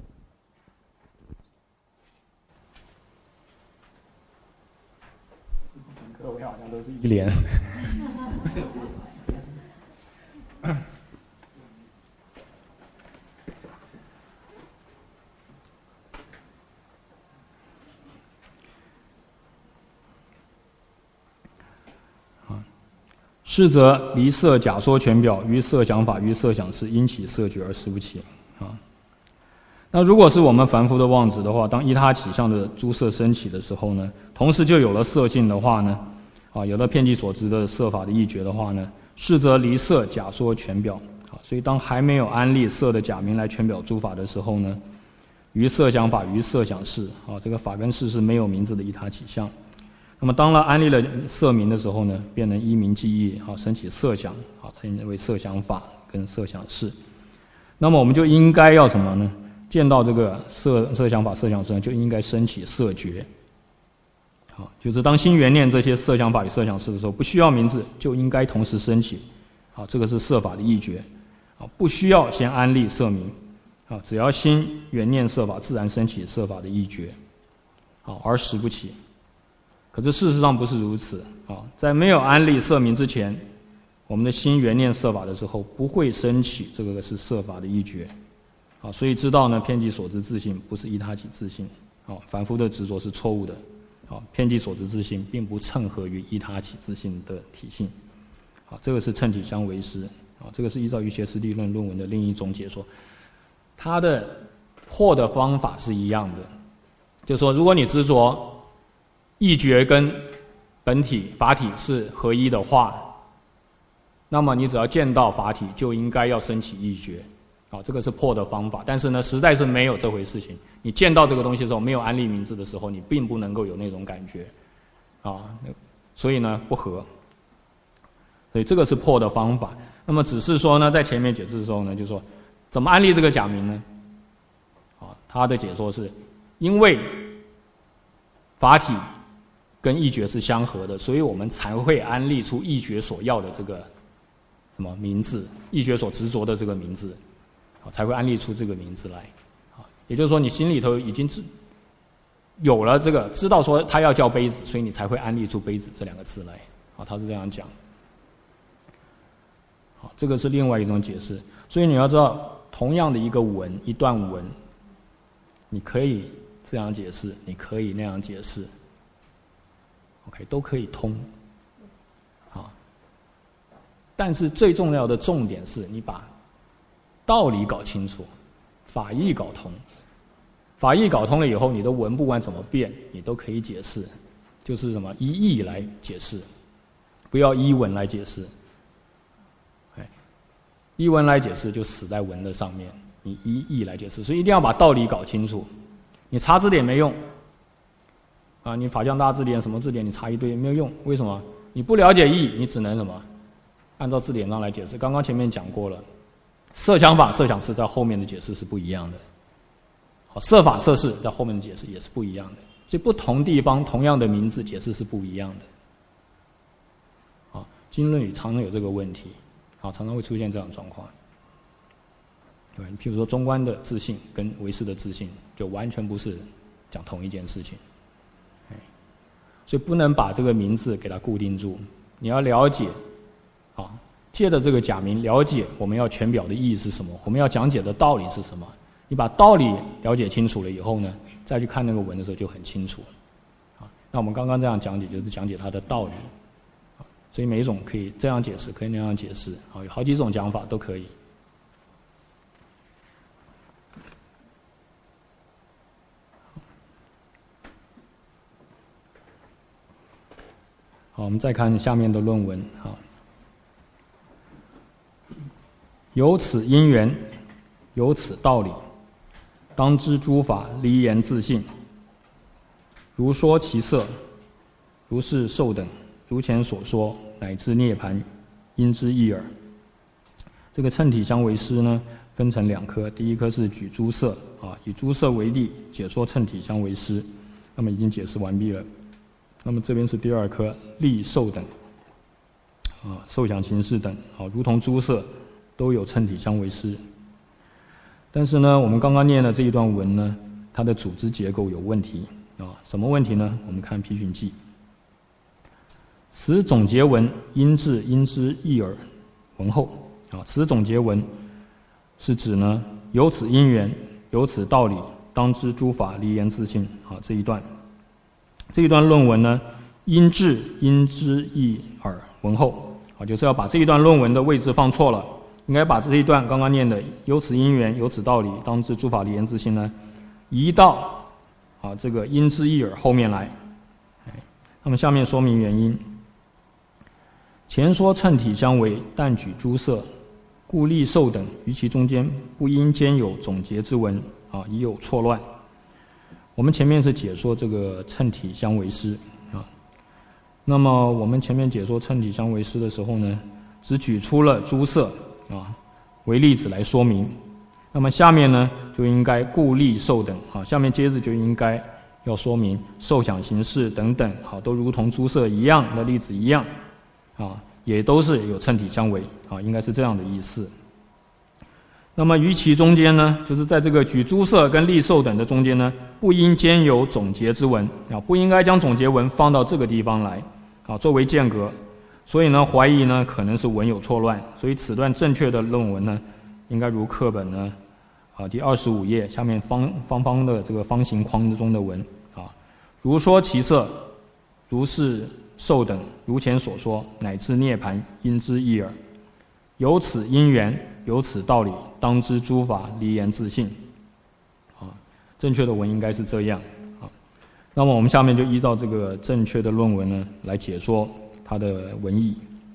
各位好像都是一连。是则离色假说全表，于色想法于色想事，因起色觉而事不起啊。那如果是我们凡夫的妄执的话，当依他起相的诸色升起的时候呢，同时就有了色性的话呢，啊，有了遍计所知的色法的意觉的话呢，是则离色假说全表啊。所以当还没有安立色的假名来全表诸法的时候呢，于色想法于色想事啊，这个法跟事是没有名字的依他起相。那么当了安立了色名的时候呢，便能依名记忆啊，升起色想啊，称为色想法跟色想事。那么我们就应该要什么呢？见到这个色色想法、色想事，就应该升起色觉。好，就是当心缘念这些色想法与色想事的时候，不需要名字，就应该同时升起。好，这个是色法的意觉。啊，不需要先安立色名。 啊，只要心缘念色法，自然升起色法的意觉，啊，而识不起。可是事实上不是如此啊，在没有安立色名之前，我们的心缘念色法的时候，不会升起这个是色法的意觉，啊，所以知道呢，偏激所知自性不是依他起自性，啊，凡夫的执着是错误的，啊，偏激所知自性并不称合于依他起自性的体性，啊，这个是称体相为师，啊，这个是依照瑜伽师地论论文的另一种解说。它的破的方法是一样的，就是说，如果你执着意觉跟本体法体是合一的话，那么你只要见到法体，就应该要升起意觉，啊，这个是破的方法。但是呢，实在是没有这回事情。你见到这个东西的时候，没有安立名字的时候，你并不能够有那种感觉，啊，所以呢不合。所以这个是破的方法。那么只是说呢，在前面解释的时候呢，就说。怎么安立这个假名呢？啊，他的解说是，因为法体跟意觉是相合的，所以我们才会安立出意觉所要的这个什么名字，意觉所执着的这个名字，啊，才会安立出这个名字来。啊，也就是说，你心里头已经知有了这个，知道说他要叫杯子，所以你才会安立出杯子这两个字来。啊，他是这样讲。好，这个是另外一种解释。所以你要知道。同样的一个文，一段文，你可以这样解释，你可以那样解释 ，OK， 都可以通，啊。但是最重要的重点是你把道理搞清楚，法义搞通。法义搞通了以后，你的文不管怎么变，你都可以解释，就是什么依义来解释，不要依文来解释。依文来解释就死在文的上面，你依义来解释，所以一定要把道理搞清楚。你查字典没用，啊，你法相大字典什么字典你查一堆没有用，为什么？你不了解义，你只能什么？按照字典上来解释。刚刚前面讲过了，色想法、色想事在后面的解释是不一样的，好，色法、色事在后面的解释也是不一样的，所以不同地方同样的名字解释是不一样的。啊，经论里常常有这个问题。好，常常会出现这样的状况。对，譬如说中观的自性跟唯识的自性，就完全不是讲同一件事情。所以不能把这个名字给它固定住，你要了解，啊，借着这个假名了解我们要全表的意义是什么，我们要讲解的道理是什么。你把道理了解清楚了以后呢，再去看那个文的时候就很清楚。啊，那我们刚刚这样讲解就是讲解它的道理。所以每一种可以这样解释，可以那样解释，好，有好几种讲法都可以。好，我们再看下面的论文。好，有此因缘，有此道理，当知诸法离言自性，如说其色，如是受等。如前所说，乃至涅槃，因之一耳。这个称体相为师呢，分成两科，第一科是举诸色啊，以诸色为例，解说称体相为师，那么已经解释完毕了。那么这边是第二科，力受等啊，受想行识等啊，如同诸色都有称体相为师。但是呢，我们刚刚念的这一段文呢，它的组织结构有问题啊，什么问题呢？我们看批训记。此总结文因至因之一耳文后啊，此总结文是指呢有此因缘，有此道理，当知诸法离言自性啊这一段。这一段论文呢，因至因之一耳文后啊，就是要把这一段论文的位置放错了，应该把这一段刚刚念的有此因缘，有此道理，当知诸法离言自性呢，移到啊这个因之一耳后面来。那么下面说明原因。前说称体相为，但举诸色，故力受等于其中间不应兼有总结之文啊，已有错乱。我们前面是解说这个称体相为师啊，那么我们前面解说称体相为师的时候呢，只举出了诸色啊为例子来说明。那么下面呢就应该故力受等啊，下面接着就应该要说明受想行识等等，好，都如同诸色一样的例子一样。啊，也都是有称体相为啊，应该是这样的意思。 那么于其中间呢，就是在这个举诸色跟立受等的中间呢，不应兼有总结之文啊，不应该将总结文放到这个地方来啊，作为间隔。所以呢，怀疑呢可能是文有错乱，所以此段正确的论文呢，应该如课本呢啊第二十五页下面方方方的这个方形框中的文啊，如说其色，如是受等，如前所说，乃至涅槃，因之一耳。有此因缘，有此道理，当知诸法离言自性。啊，正确的文应该是这样啊。那么我们下面就依照这个正确的论文呢来解说它的文义。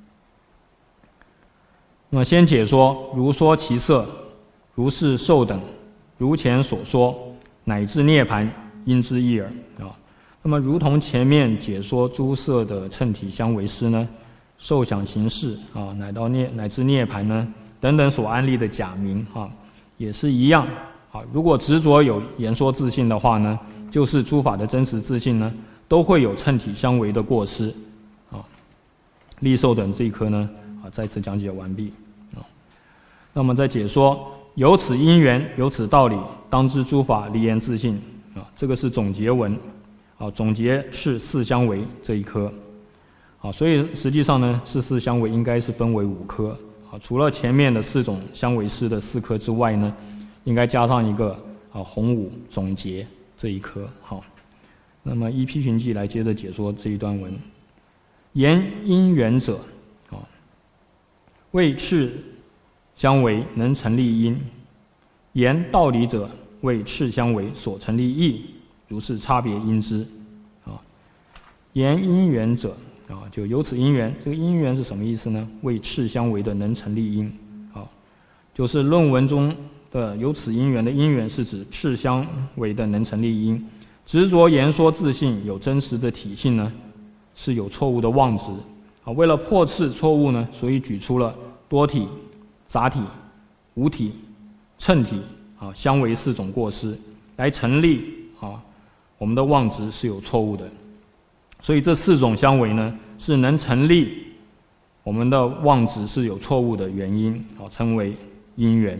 那么先解说，如说其色，如是受等，如前所说，乃至涅槃，因之一耳啊。那么如同前面解说诸色的称体相为师呢，受想行识啊，乃到涅乃至涅槃呢等等所安立的假名啊，也是一样啊。如果执着有言说自性的话呢，就是诸法的真实自性呢，都会有称体相为的过失。立受等这一科呢，啊，再次讲解完毕啊。那么再解说，有此因缘，有此道理，当知诸法离言自性啊。这个是总结文啊，总结是四相为这一科啊。所以实际上呢，是四相为应该是分为五科啊。除了前面的四种相为师的四科之外呢，应该加上一个啊弘武总结这一科好。那么依批评记来接着解说这一段文。言因缘者，啊，为次相为能成立因；言道理者，为次相为所成立义，如是差别因之。啊，言因缘者，啊，就有此因缘。这个因缘是什么意思呢？为次相为的能成立因，啊，就是论文中的有此因缘的因缘是指次相为的能成立因。执着言说自性有真实的体性呢，是有错误的妄执啊。为了破斥错误呢，所以举出了多体、杂体、无体、称体啊相为四种过失，来成立啊我们的妄执是有错误的。所以这四种相为呢，是能成立我们的妄执是有错误的原因啊，称为因缘。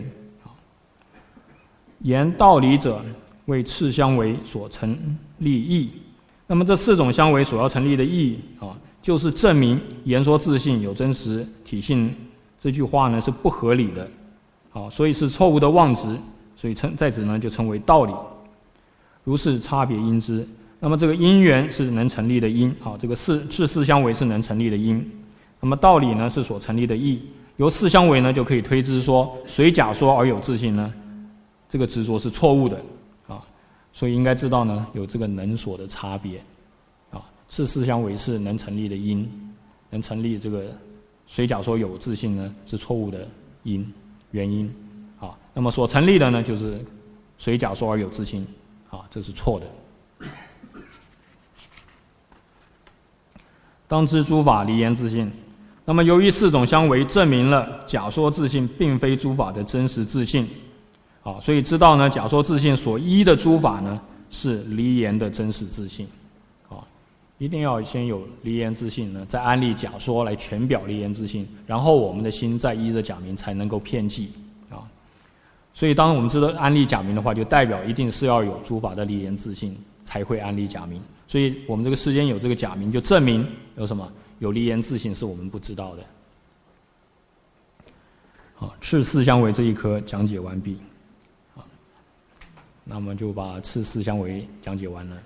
言道理者，为次相为所成立义。那么这四种相为所要成立的义啊，就是证明言说自性有真实体性这句话呢是不合理的，好，所以是错误的妄执，所以称在此呢就称为道理。如是差别因之。那么这个因缘是能成立的因，好，这个四次四相为是能成立的因。那么道理呢是所成立的义，由四相为呢就可以推知说，随假说而有自性呢，这个执着是错误的。所以应该知道呢，有这个能所的差别，啊，是四相为是能成立的因，能成立这个随假说有自性呢是错误的因原因，啊，那么所成立的呢就是随假说而有自性，啊，这是错的。当知诸法离言自性。那么由于四种相为证明了假说自性并非诸法的真实自性。啊，所以知道呢，假说自性所依的诸法呢，是离言的真实自性，啊，一定要先有离言自性呢，再安立假说来全表离言自性，然后我们的心再依着假名才能够遍计，啊，所以当我们知道安立假名的话，就代表一定是要有诸法的离言自性才会安立假名，所以我们这个世间有这个假名，就证明有什么有离言自性是我们不知道的。好，次四相为这一科讲解完毕。那么就把次四相为讲解完了。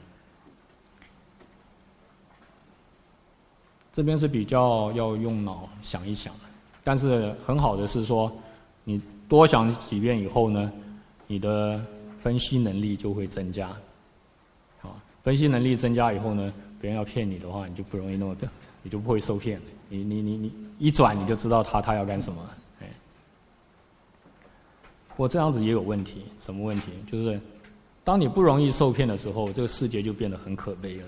这边是比较要用脑想一想，但是很好的是说，你多想几遍以后呢，你的分析能力就会增加。啊，分析能力增加以后呢，别人要骗你的话，你就不容易那么，你就不会受骗。你你你你一转你就知道他他要干什么。哎，不过这样子也有问题，什么问题？就是当你不容易受骗的时候，这个世界就变得很可悲了。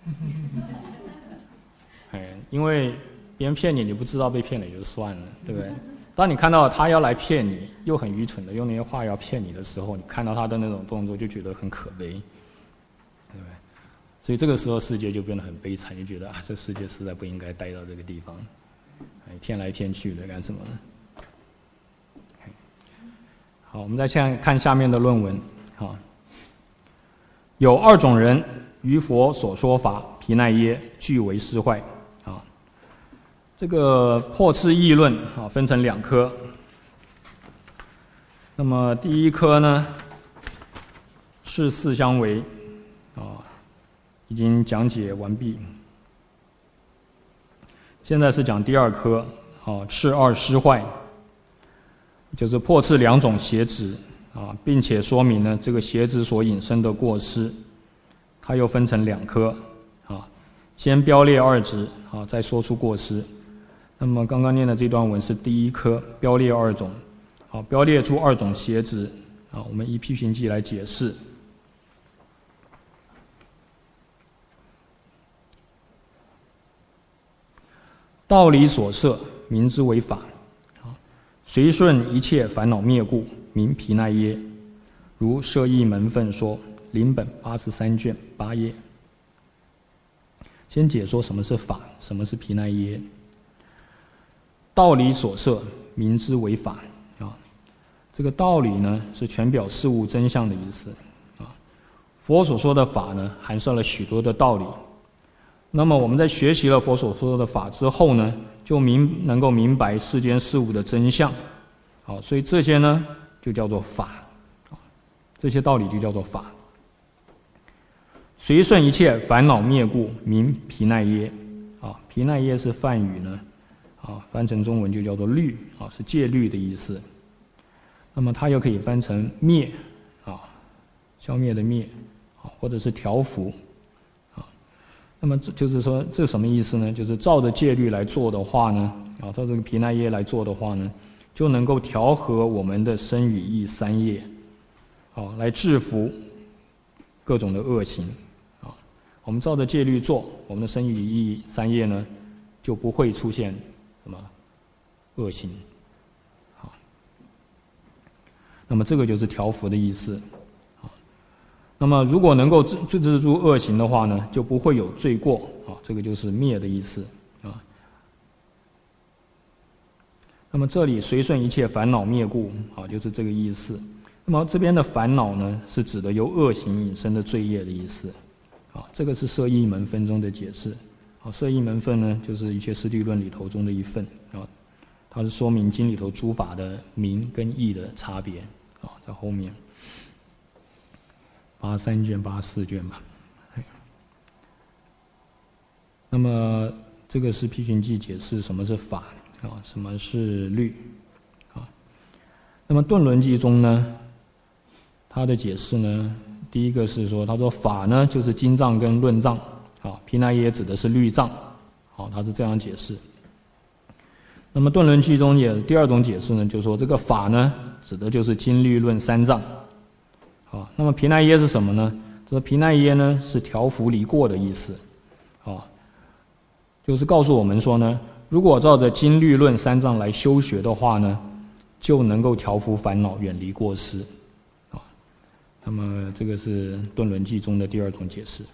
哎，因为别人骗你，你不知道被骗了也就算了，对不对？当你看到他要来骗你，又很愚蠢的用那些话要骗你的时候，你看到他的那种动作，就觉得很可悲，对不对？所以这个时候世界就变得很悲惨，就觉得啊，这世界实在不应该待到这个地方，哎，骗来骗去的干什么呢？ 好，我们再现在看下面的论文。好，有二种人，于佛所说法，毗奈耶俱为失坏。啊，这个破次议论啊，分成两科。那么第一科呢，是四相违，啊，已经讲解完毕。现在是讲第二科，啊，次二失坏，就是破斥两种邪执啊，并且说明呢这个邪执所引申的过失，它又分成两科啊，先标列二执啊，再说出过失。那么刚刚念的这段文是第一科，标列二种，啊，标列出二种邪执啊，我们依批评记来解释。道理所摄，名之为法。随顺一切烦恼灭故，名毗奈耶。如摄益门分说，临本八十三卷八页。先解说什么是法，什么是毗奈耶。道理所摄，名之为法。啊，这个道理呢，是全表事物真相的意思。啊，佛所说的法呢，含摄了许多的道理。那么我们在学习了佛所说的法之后呢，就明能够明白世间事物的真相，好，所以这些呢就叫做法，这些道理就叫做法。随顺一切烦恼灭故，名毗奈耶。啊，毗奈耶是梵语呢，啊，翻成中文就叫做律，啊，是戒律的意思。那么它又可以翻成灭，啊，消灭的灭，啊，或者是调伏。那么就是说，这什么意思呢？就是照着戒律来做的话呢，啊，照这个毗奈耶来做的话呢，就能够调和我们的身语意三业，啊，来制服各种的恶行，啊，我们照着戒律做，我们的身语意三业呢，就不会出现什么恶行，啊，那么这个就是调伏的意思。那么，如果能够制制止住恶行的话呢，就不会有罪过啊，这个就是灭的意思啊。那么这里随顺一切烦恼灭故啊，就是这个意思。那么这边的烦恼呢，是指的由恶行引生的罪业的意思啊。这个是摄益门分中的解释啊。摄益门分呢，就是一切师地论里头中的一份啊，它是说明经里头诸法的名跟义的差别啊，在后面。八三卷、八四卷吧。那么这个是批评记解释什么是法啊，什么是律啊。那么顿轮记中呢，它的解释呢，第一个是说，他说法呢就是经藏跟论藏啊，毗奈耶指的是律藏，好，他是这样解释。那么顿轮记中也第二种解释呢，就是说这个法呢指的就是经律论三藏。啊，那么毗奈耶是什么呢？这个毗奈耶呢是调伏离过的意思，啊，就是告诉我们说呢，如果照着经律论三藏来修学的话呢，就能够调伏烦恼，远离过失，啊，那么这个是顿轮记中的第二种解释。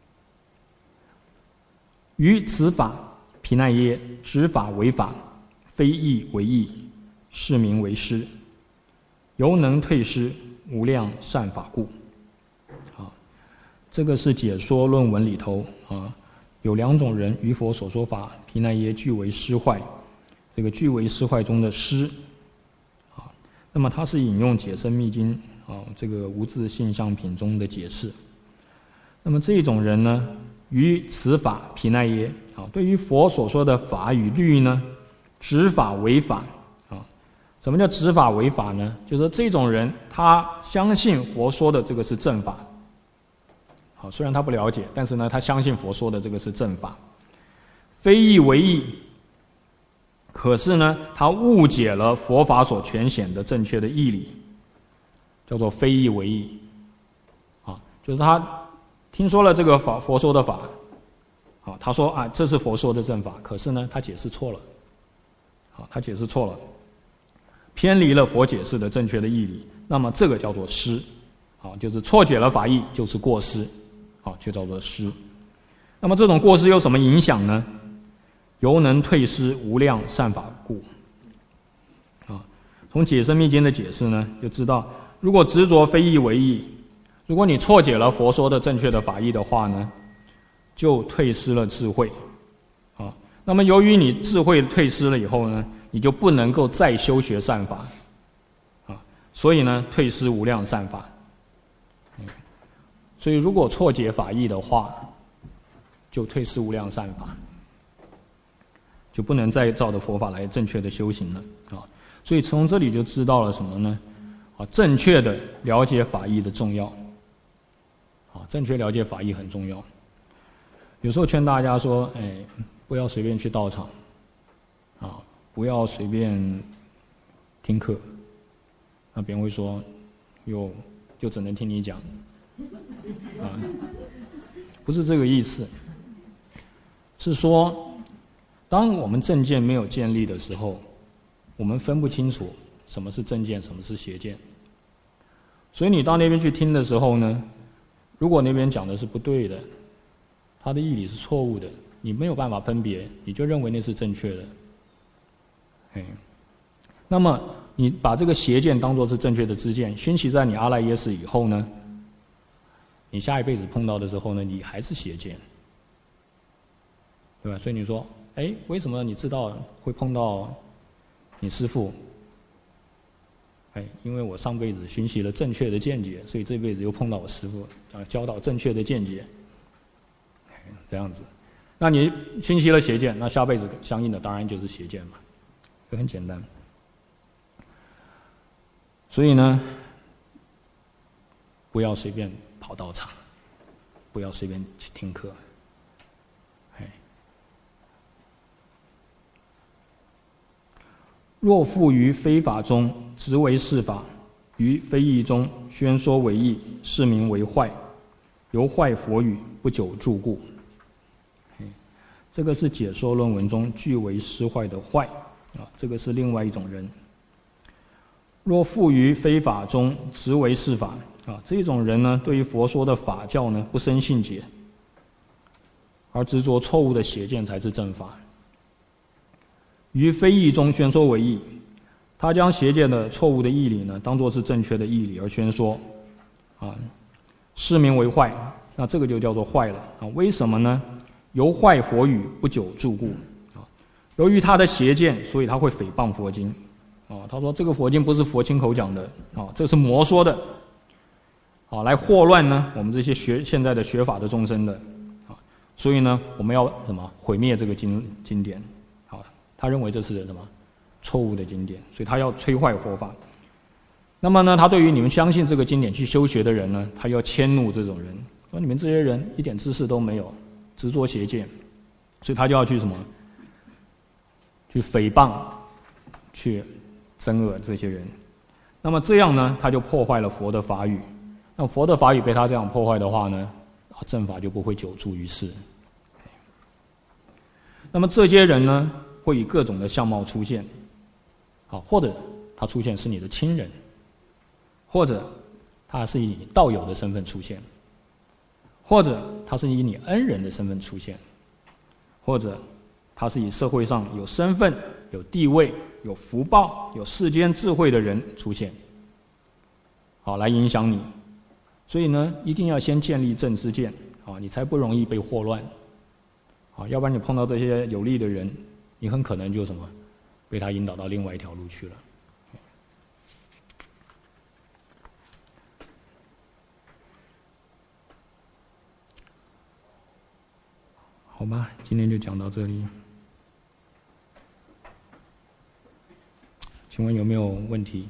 于此法，毗奈耶执法为法，非义为义，是名为师，犹能退失。无量善法故，啊，这个是解说论文里头啊，有两种人于佛所说法，毗奈耶俱为失坏。这个俱为失坏中的失，啊，那么它是引用解深密经啊这个无字性相品中的解释。那么这种人呢，于此法毗奈耶啊，对于佛所说的法与律呢，执法为法。什么叫执法为法呢？就是说这种人他相信佛说的这个是正法，好，虽然他不了解，但是呢他相信佛说的这个是正法，非义为义。可是呢他误解了佛法所全显的正确的义理，叫做非义为义。啊，就是他听说了这个法佛说的法，啊，他说啊这是佛说的正法，可是呢他解释错了，啊，他解释错了。偏离了佛解释的正确的义理，那么这个叫做失，啊，就是错解了法义，就是过失，啊，就叫做失。那么这种过失有什么影响呢？犹能退失无量善法故，啊， 从解深密经的解释呢，就知道，如果执着非义为义，如果你错解了佛说的正确的法义的话呢，就退失了智慧。啊，那么由于你智慧退失了以后呢，你就不能够再修学善法。啊，所以呢，退失无量善法。所以如果错解法义的话，就退失无量善法，就不能再照着佛法来正确的修行了。啊，所以从这里就知道了什么呢？啊，正确的了解法义的重要。啊，正确了解法义很重要。有时候劝大家说，哎，不要随便去道场，啊，不要随便听课。那别人会说，哟，就只能听你讲。啊，不是这个意思，是说，当我们正见没有建立的时候，我们分不清楚什么是正见，什么是邪见。所以你到那边去听的时候呢，如果那边讲的是不对的，他的义理是错误的，你没有办法分别，你就认为那是正确的。哎，那么你把这个邪见当作是正确的知见，熏习在你阿赖耶识以后呢，你下一辈子碰到的时候呢，你还是邪见，对吧？所以你说，哎，为什么你知道会碰到你师父？哎，因为我上辈子熏习了正确的见解，所以这辈子又碰到我师父，啊，教导正确的见解，这样子。那你熏习了邪见，那下辈子相应的当然就是邪见嘛，这很简单。所以呢，不要随便跑道场，不要随便去听课。若复于非法中执为是法，于非义中宣说为义，是名为坏，由坏佛语，不久住故。这个是解说论文中据为失坏的坏啊，这个是另外一种人。若复于非法中执为是法啊，这种人呢，对于佛说的法教呢不生信解，而执着错误的邪见才是正法。于非义中宣说为义，他将邪见的错误的义理呢，当作是正确的义理而宣说，啊，是名为坏。那这个就叫做坏了啊？为什么呢？由坏佛语，不久住故啊。由于他的邪见，所以他会诽谤佛经啊。他说这个佛经不是佛亲口讲的啊，这是魔说的啊，来祸乱呢我们这些学现在的学法的众生的啊。所以呢，我们要什么毁灭这个经经典。他认为这是什么错误的经典，所以他要摧坏佛法。那么呢，他对于你们相信这个经典去修学的人呢，他要迁怒这种人，说你们这些人一点知识都没有，执着邪见，所以他就要去什么，去诽谤，去憎恶这些人。那么这样呢，他就破坏了佛的法语。那佛的法语被他这样破坏的话呢，正法就不会久住于世。那么这些人呢，会以各种的相貌出现，好，或者他出现是你的亲人，或者他是以你道友的身份出现，或者他是以你恩人的身份出现，或者他是以社会上有身份、有地位、有福报、有世间智慧的人出现，好，来影响你。所以呢，一定要先建立正知见，啊，你才不容易被祸乱，啊，要不然你碰到这些有利的人，你很可能就什么，被他引导到另外一条路去了。好吧，今天就讲到这里。请问有没有问题？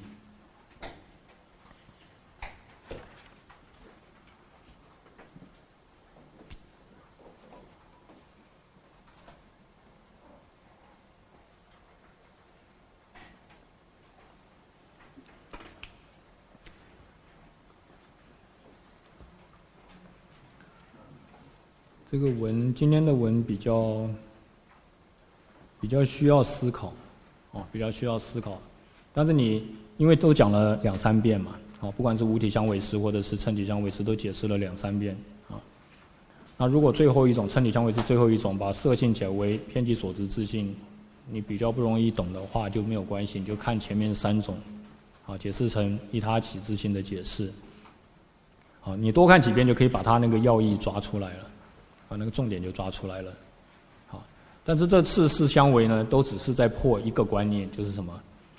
这个文今天的文比较比较需要思考，哦，比较需要思考。但是你因为都讲了两三遍嘛，啊，不管是无体相唯识或者是称体相唯识，都解释了两三遍啊。那如果最后一种称体相唯识最后一种把色性解为偏激所执自性， 你比较不容易懂的话就没有关系，你就看前面三种，啊，解释成依他起自性的解释。好，你多看几遍就可以把它那个要义抓出来了，啊，那个重点就抓出来了。好，但是这次四相违呢，都只是在破一个观念，就是什么？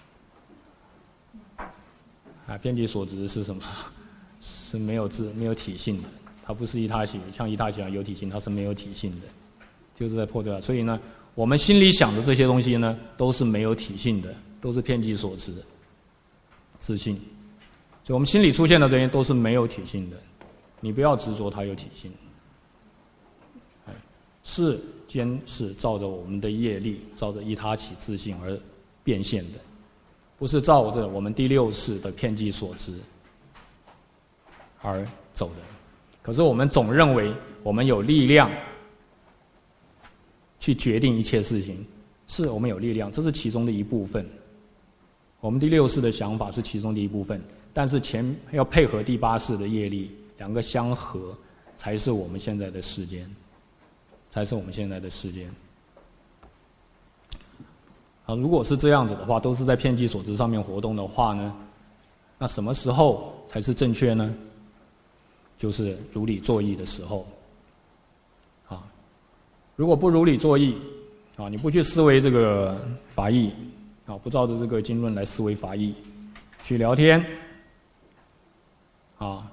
啊，遍计所执是什么？是没有自没有体性的，它不是依他起，像依他起有体性，它是没有体性的，就是在破这个。所以呢，我们心里想的这些东西呢，都是没有体性的，都是遍计所执，自性。所以我们心里出现的这些都是没有体性的，你不要执着它有体性。世间是照着我们的业力，照着依他起自性而变现的，不是照着我们第六世的遍计所执而走的。可是我们总认为我们有力量去决定一切事情，是我们有力量，这是其中的一部分。我们第六世的想法是其中的一部分，但是前要配合第八世的业力，两个相合，才是我们现在的世间，才是我们现在的世间。啊，如果是这样子的话，都是在遍计所执上面活动的话呢，那什么时候才是正确呢？就是如理作意的时候。啊，如果不如理作意，啊，你不去思维这个法义，啊，不照着这个经论来思维法义，去聊天，啊，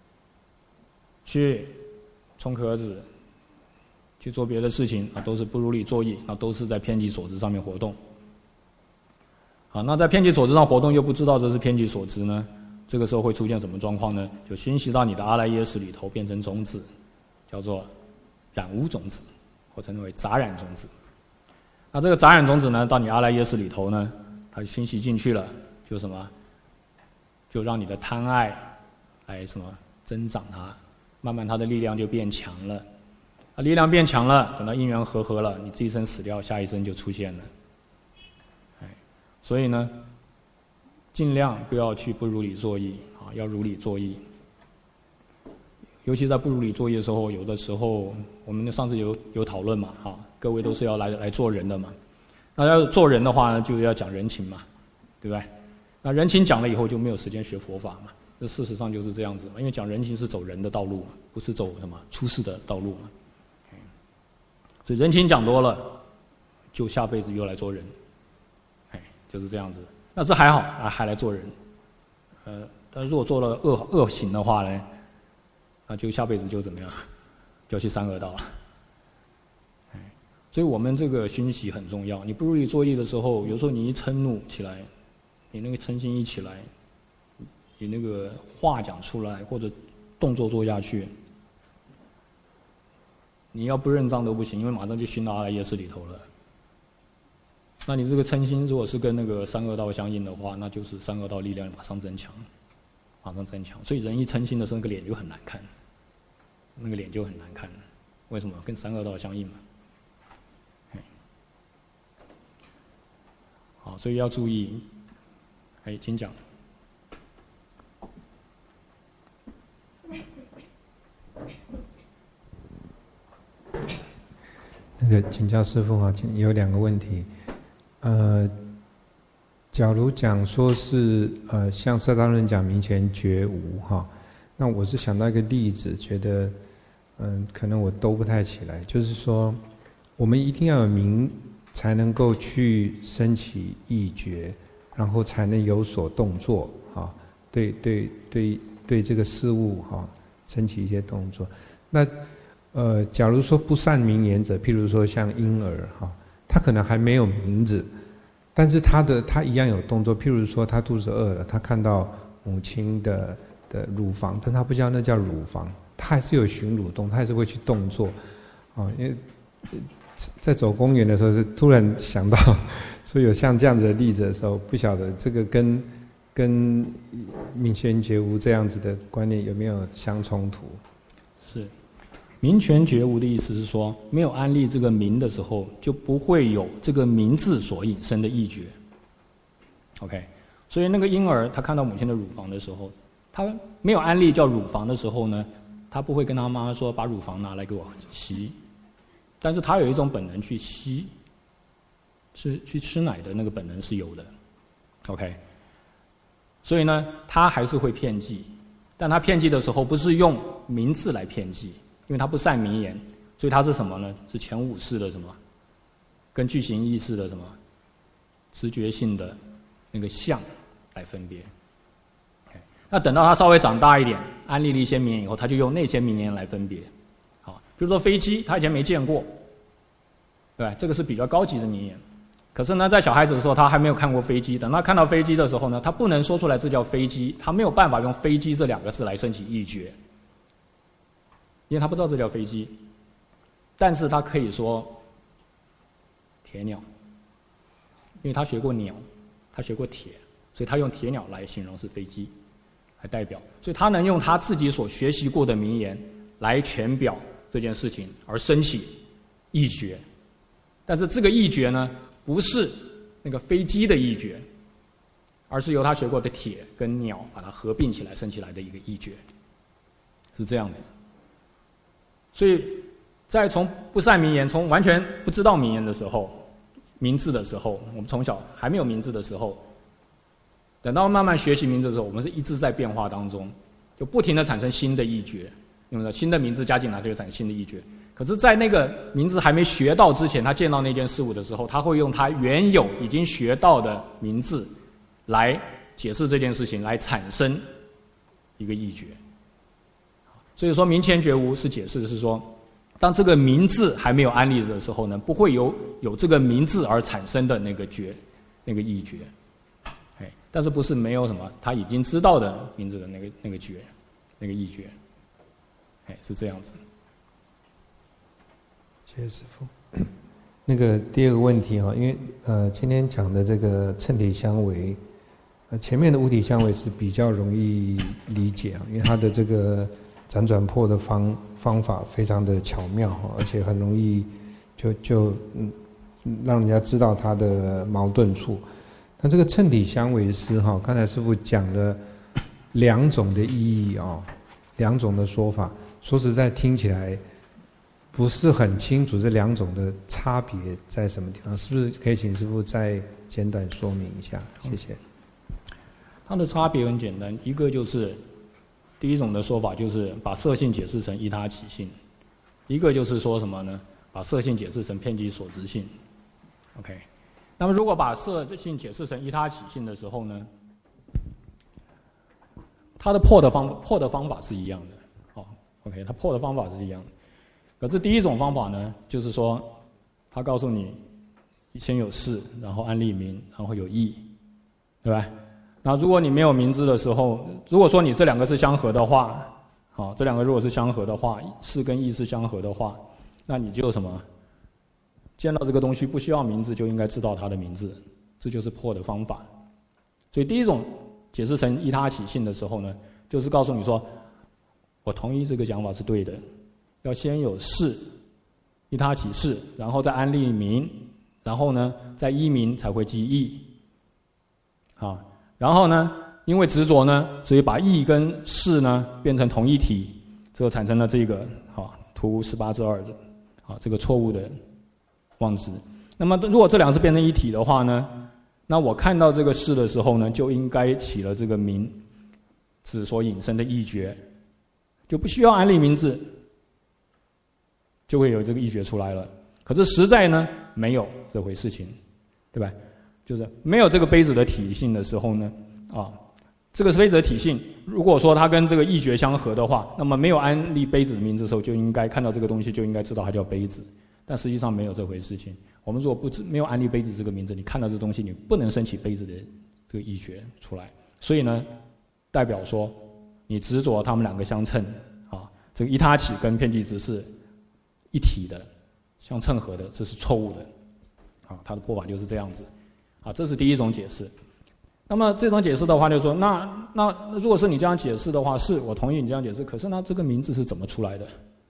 去充壳子，去做别的事情，啊，都是不如理作意，那都是在遍计所执上面活动。啊，那在遍计所执上活动又不知道这是遍计所执呢，这个时候会出现什么状况呢？就熏习到你的阿赖耶识里头变成种子，叫做染污种子，或称为杂染种子。那这个杂染种子呢，到你阿赖耶识里头呢，它熏习进去了，就什么？就让你的贪爱来什么增长它，慢慢它的力量就变强了。啊，力量变强了，等到因缘和合了，你这一生死掉，下一生就出现了。所以呢，尽量不要去不如理作意啊，要如理作意。尤其在不如理作意的时候，有的时候我们上次有有讨论嘛，哈，各位都是要来来做人的嘛。那要做人的话呢，就要讲人情嘛，对不对？那人情讲了以后，就没有时间学佛法嘛。这事实上就是这样子嘛，因为讲人情是走人的道路嘛，不是走什么出世的道路嘛。所以人情讲多了，就下辈子又来做人。就是这样子，那这还好啊，还来做人。呃，但如果做了恶恶行的话呢，那就下辈子就怎么样，就要去三恶道了。所以我们这个熏习很重要。你不如理作意的时候，有时候你一嗔怒起来，你那个嗔心一起来，你那个话讲出来或者动作做下去，你要不认账都不行，因为马上就熏到阿赖耶识里头了。那你这个嗔心如果是跟那个三恶道相应的话，那就是三恶道力量马上增强，马上增强。所以人一嗔心的时候，那个脸就很难看，那个脸就很难看。为什么？跟三恶道相应嘛。好，所以要注意。哎，请讲。 那个请教师父啊，有两个问题。呃，假如讲说是呃，像色大论讲明前觉无哈，那我是想到一个例子，觉得嗯、呃，可能我兜不太起来。就是说，我们一定要有明，才能够去升起意觉，然后才能有所动作哈。对对对对，这个事物哈，升起一些动作。那呃，假如说不善明言者，譬如说像婴儿哈。他可能还没有名字，但是他的他一样有动作。譬如说，他肚子饿了，他看到母亲的的乳房，但他不知道那叫乳房，他还是有寻乳动，他还是会去动作。啊，因为在走公园的时候，是突然想到说有像这样子的例子的时候，不晓得这个跟跟明贤觉无这样子的观念有没有相冲突？ 是。明全觉无的意思是说，没有安立这个明的时候，就不会有这个明字所引申的意觉。OK， 所以那个婴儿他看到母亲的乳房的时候，他没有安立叫乳房的时候呢，他不会跟他妈妈说把乳房拿来给我吸，但是他有一种本能去吸， 是去吃奶的那个本能是有的 ，OK。所以呢，他还是会骗计，但他骗计的时候不是用名字来骗计，因为他不善名言，所以他是什么呢？是前五式的什么，跟句型意识的什么，直觉性的那个相来分别。那等到他稍微长大一点，安利了一些名言以后，他就用那些名言来分别。好，比如说飞机，他以前没见过，对吧？这个是比较高级的名言。可是呢，在小孩子的时候，他还没有看过飞机。等他看到飞机的时候呢，他不能说出来这叫飞机，他没有办法用飞机这两个字来升起意觉，因为他不知道这叫飞机。但是他可以说铁鸟，因为他学过鸟，他学过铁，所以他用铁鸟来形容是飞机。来代表，所以他能用他自己所学习过的名言来诠表这件事情，而升起意觉。但是这个意觉呢，不是那个飞机的意觉，而是由他学过的铁跟鸟把它合并起来升起来的一个意觉，是这样子。所以在从不善名言，从完全不知道名言的时候，名字的时候，我们从小还没有名字的时候。等到慢慢学习名字的时候，我们是一直在变化当中，就不停地产生新的意觉，因为新的名字加进来就会产生新的意觉。可是，在那个名字还没学到之前，他见到那件事物的时候，他会用他原有已经学到的名字来解释这件事情，来产生一个意觉。所以说，明前觉无是解释的是说，当这个名字还没有安立的时候呢，不会有有这个名字而产生的那个觉，那个意觉。但是不是没有什么他已经知道的名字的那个那个觉，那个意觉，哎，是这样子。 谢谢师父。那个第二个问题哈，因为呃今天讲的这个称体相违，呃前面的无体相违是比较容易理解啊，因为它的这个辗转破的方方法非常的巧妙哈，而且很容易就就嗯让人家知道它的矛盾处。那这个称体相违师哈，刚才师父讲了两种的意义哦，两种的说法，说实在听起来不是很清楚这两种的差别在什么地方，是不是可以请师父再简短说明一下？谢谢。 它的差别很简单，一个就是第一种的说法就是把色性解释成依他起性，一个就是说什么呢？把色性解释成遍计所执性。OK。那么，如果把色性解释成依他起性的时候呢，它的破的方破的方法是一样的，哦 ，OK， 它破的方法是一样的。可是第一种方法呢，就是说，他告诉你先有事，然后安立名，然后有义，对吧？那如果你没有名字的时候，如果说你这两个是相合的话，好、哦，这两个如果是相合的话，事跟义是相合的话，那你就什么？见到这个东西不需要名字就应该知道它的名字，这就是破的方法。所以第一种解释成依他起性的时候呢，就是告诉你说，我同意这个讲法是对的，要先有事，依他起事，然后再安立名，然后呢再依名才会记义。啊，然后呢，因为执着呢，所以把义跟事呢变成同一体，最后产生了这个好图十八之二的啊这个错误的妄执。那么如果这两个是变成一体的话呢，那我看到这个事的时候呢，就应该起了这个名字所引申的意觉，就不需要安立名字，就会有这个意觉出来了。可是实在呢，没有这回事情，对吧？就是没有这个杯子的体性的时候呢，啊，这个杯子的体性，如果说它跟这个意觉相合的话，那么没有安立杯子的名字的时候，就应该看到这个东西，就应该知道它叫杯子。但实际上没有这回事情。我们如果不知没有安立杯子这个名字，你看到这东西，你不能升起杯子的这个意觉出来。所以呢，代表说你执着他们两个相称啊，这个依他起跟遍计执是一体的，相称合的，这是错误的啊。它的破法就是这样子啊，这是第一种解释。那么这种解释的话，就说那那如果是你这样解释的话，是我同意你这样解释，可是那这个名字是怎么出来的？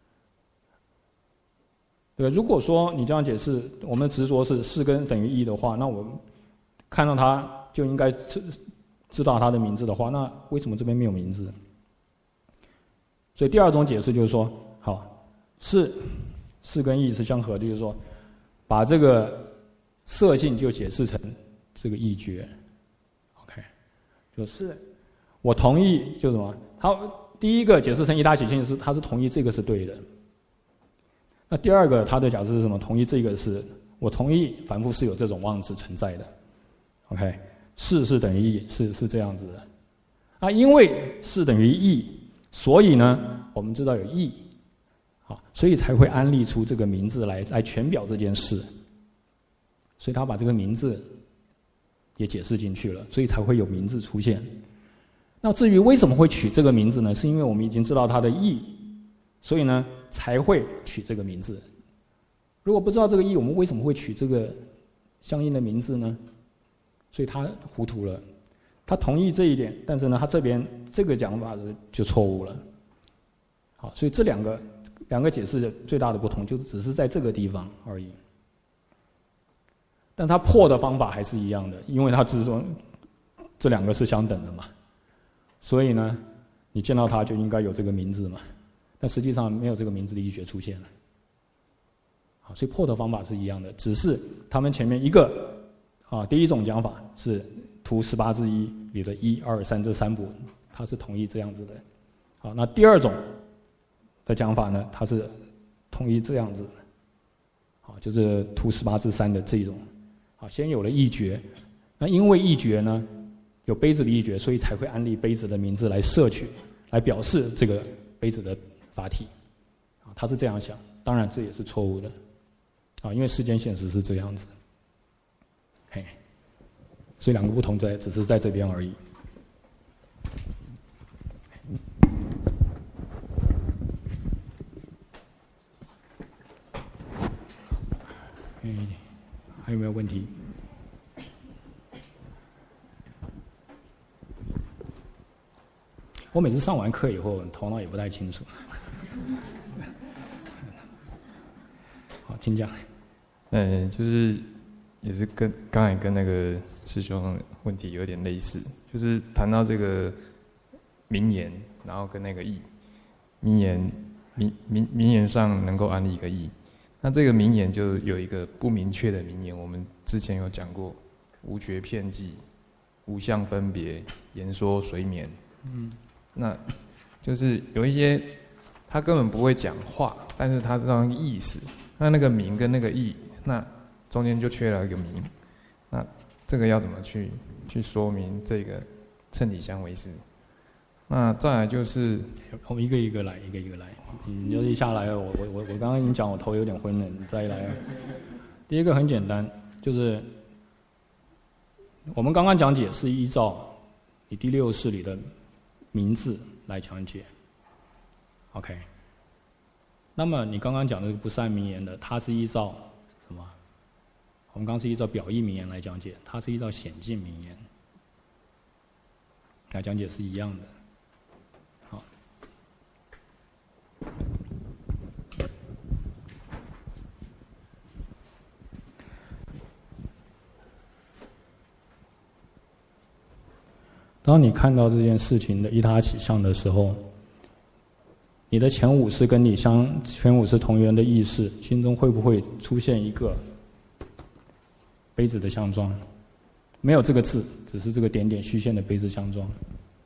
对，如果说你这样解释，我们执着是事跟等于一的话，那我看到它就应该知知道它的名字的话，那为什么这边没有名字？所以第二种解释就是说，好，事事跟义是相合的，就是说，把这个色性就解释成这个意觉 ，OK， 就是我同意，就什么？他第一个解释成一他起性是，他是同意这个是对的。那第二个他的假设是什么？同意这个是，我同意凡夫是有这种妄执存在的 ，OK， 是是等于义，是是这样子的。啊，因为是等于义，所以呢，我们知道有义，好，所以才会安立出这个名字来来全表这件事。所以他把这个名字也解释进去了，所以才会有名字出现。那至于为什么会取这个名字呢？是因为我们已经知道它的义，所以呢才会取这个名字。如果不知道这个义，我们为什么会取这个相应的名字呢？所以他糊涂了，他同意这一点，但是呢，他这边这个讲法就错误了。好，所以这两个两个解释的最大的不同，就只是在这个地方而已。但他破的方法还是一样的，因为他只是说这两个是相等的嘛，所以呢，你见到他就应该有这个名字嘛，但实际上没有这个名字的医学出现了。好，所以破的方法是一样的，只是他们前面一个啊，第一种讲法是图十八之一里的一二三这三部，他是同意这样子的。好，那第二种的讲法呢，他是同意这样子的。好，就是图十八之三的这一种。好，先有了意觉，那因为意觉呢有杯子的意觉，所以才会安立杯子的名字来摄取，来表示这个杯子的法体。啊，他是这样想，当然这也是错误的。啊，因为世间现实是这样子。嘿，所以两个不同在只是在这边而已。嗯，还有没有问题？我每次上完课以后，头脑也不太清楚。好，请讲。 呃，就是也是跟刚才跟那个师兄问题有点类似，就是谈到这个名言，然后跟那个义，名言名名名言上能够安立一个义。那这个名言就有一个不明确的名言，我们之前有讲过，无觉遍计，无相分别，言说随眠。嗯，那就是有一些他根本不会讲话，但是他知道那个意思。那那个名跟那个义，那中间就缺了一个名。那这个要怎么去去说明这个称体相为是？那再来就是， 我们一个一个来，一个一个来。你就一下来了，我我我我刚刚已经讲，我头有点昏了，你再来。第一个很简单，就是我们刚刚讲解是依照你第六式里的名字来讲解 ，OK。那么你刚刚讲的不善名言的，它是依照什么？我们刚刚是依照表意名言来讲解，它是依照显境名言来讲解是一样的。好，当你看到这件事情的依他起相的时候，你的前五识跟你相前五识同源的意识，心中会不会出现一个杯子的相状？没有这个字，只是这个点点虚线的杯子相状，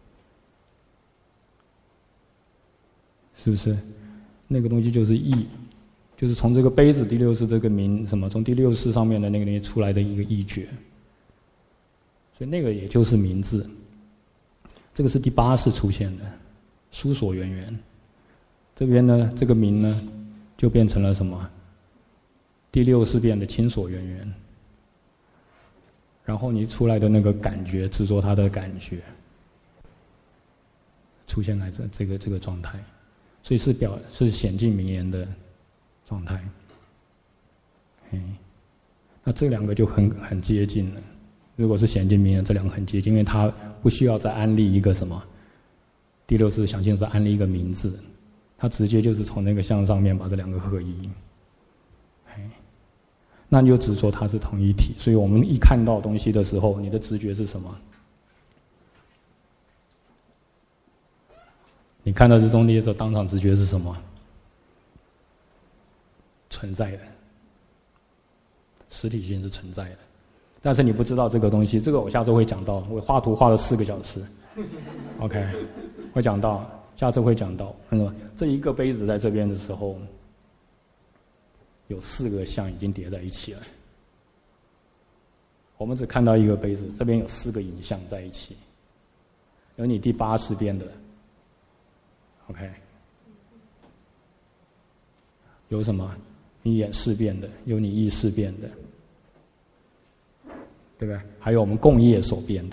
是不是？那个东西就是意，就是从这个杯子第六识这个名什么，从第六识上面的那个东西出来的一个意觉，所以那个也就是名字。这个是第八识出现的书所缘缘。这边呢，这个名呢，就变成了什么？第六识变的亲所缘缘，然后你出来的那个感觉，执着它的感觉，出现在这这个这个状态，所以是表是显境名言的状态。嗯，那这两个就很很接近了。如果是显境名言，这两个很接近，因为它不需要再安立一个什么第六识想性是安立一个名字。它直接就是从那个相上面把这两个合一，那你就只说它是同一体。所以我们一看到东西的时候，你的直觉是什么？你看到这中的时候，当场直觉是什么？存在的。 实体性是存在的。但是你不知道这个东西，这个我下周会讲到。我画图画了四个小时 ，OK， 会讲到，下次会讲到。嗯，这一个杯子在这边的时候，有四个像已经叠在一起了。我们只看到一个杯子，这边有四个影像在一起。有你第八识变的 ，OK， 有什么？你眼识变的，有你意识变的。对不对？还有我们共业所变的，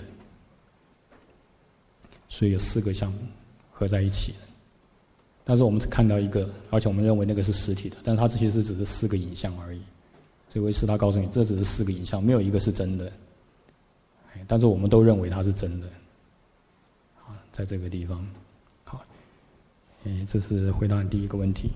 所以有四个项目合在一起的。但是我们只看到一个，而且我们认为那个是实体的，但是它其实只是四个影像而已。所以唯识他告诉你，这只是四个影像，没有一个是真的。但是我们都认为它是真的。啊，在这个地方，好，哎，这是回答你第一个问题。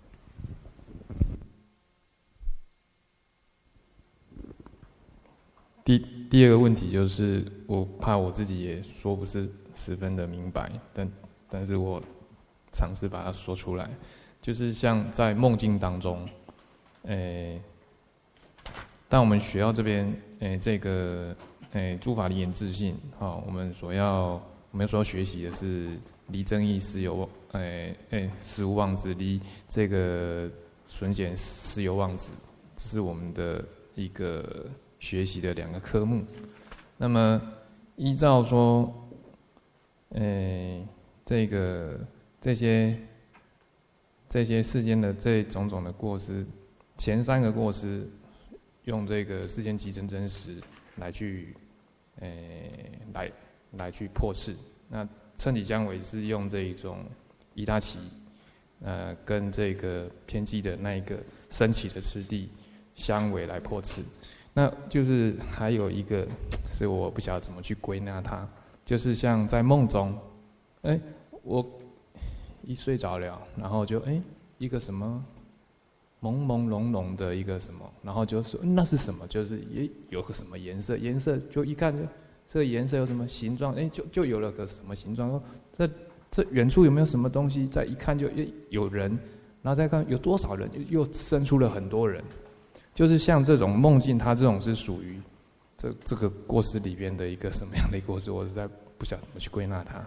第第二个问题就是，我怕我自己也说不是十分的明白，但但是我尝试把它说出来，就是像在梦境当中，诶，当我们学到这边，诶，这个诶诸法离言自性，好，我们所要我们所要学习的是离争议实有，诶诶实无妄执，离这个损减实有妄执，这是我们的一个学习的两个科目。那么依照说，诶，这个这些这些世间的这种种的过失，前三个过失用这个世间即真真实来去，诶，来来去破斥。那称体相违是用这一种依他起，呃，跟这个偏激的那一个升起的次第相违来破斥。那就是还有一个是我不晓得怎么去归纳它，就是像在梦中，哎、欸，我一睡着了，然后就哎、欸、一个什么朦朦胧胧的一个什么，然后就说、嗯、那是什么？就是也有个什么颜色，颜色就一看就这个颜色有什么形状，哎、欸，就就有了个什么形状。这这远处有没有什么东西？再一看就哎有人，然后再看有多少人，又又生出了很多人。就是像这种梦境，它这种是属于这这个过失里边的一个什么样的一个过失？我实在不晓得怎么去归纳它。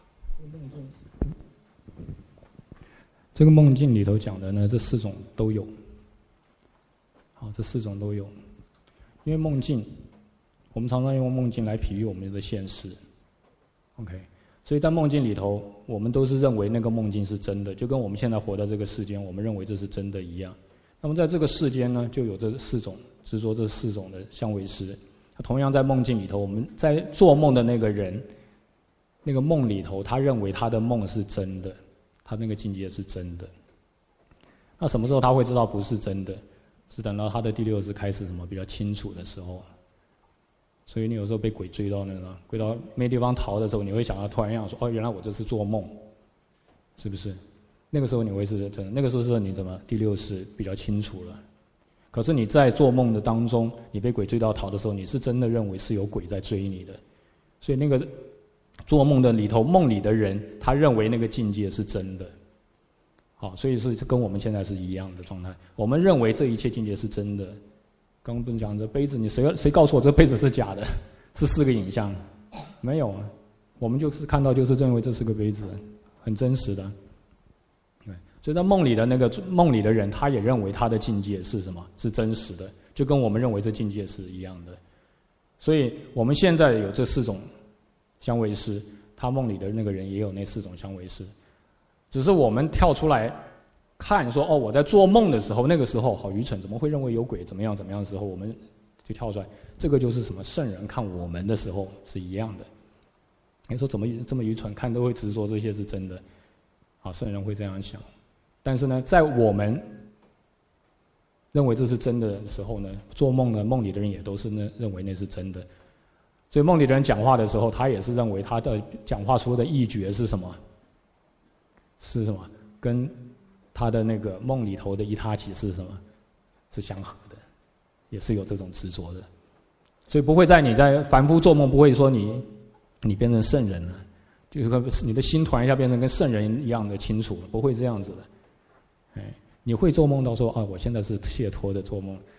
这个梦境里头讲的呢，这四种都有。好，这四种都有。因为梦境，我们常常用梦境来比喻我们的现实。OK， 所以在梦境里头，我们都是认为那个梦境是真的，就跟我们现在活在这个世间，我们认为这是真的一样。那么在这个世间呢，就有这四种执着，这四种的相违失。同样在梦境里头，我们在做梦的那个人，那个梦里头，他认为他的梦是真的，他那个境界是真的。那什么时候他会知道不是真的？是等到他的第六识开始什么比较清楚的时候。所以你有时候被鬼追到那个，追到没地方逃的时候，你会想到突然想说：哦，原来我这是做梦，是不是？那个时候你会是真的，那个时候是你怎么第六识比较清楚了。可是你在做梦的当中，你被鬼追到逃的时候，你是真的认为是有鬼在追你的。所以那个做梦的里头，梦里的人，他认为那个境界是真的。好，所以是跟我们现在是一样的状态。我们认为这一切境界是真的。刚刚不是讲这杯子，你谁谁告诉我这杯子是假的？是四个影像？没有啊，我们就是看到就是认为这是个杯子，很真实的。所以在梦里的那个梦里的人，他也认为他的境界是什么？是真实的，就跟我们认为这境界是一样的。所以我们现在有这四种相违失，他梦里的那个人也有那四种相违失，只是我们跳出来看说，哦，我在做梦的时候，那个时候好愚蠢，怎么会认为有鬼？怎么样怎么样的时候，我们就跳出来，这个就是什么？圣人看我们的时候是一样的。你说怎么这么愚蠢，看都会执着这些是真的？好，圣人会这样想。但是呢，在我们认为这是真的时候呢，做梦呢，梦里的人也都是那认为那是真的。所以梦里的人讲话的时候，他也是认为他的讲话出的意觉是什么？是什么？跟他的那个梦里头的依他起是什么？是相合的，也是有这种执着的。所以不会在你在凡夫做梦，不会说你你变成圣人了，就是你的心突然一下变成跟圣人一样的清楚了，不会这样子的。哎，你会做梦到说啊，我现在是解脱的做梦，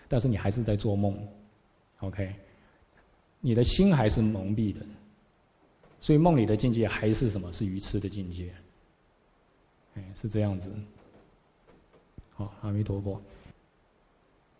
但是你还是在做梦 ，OK， 你的心还是蒙蔽的，所以梦里的境界还是什么？是愚痴的境界，哎，是这样子。好，阿弥陀佛。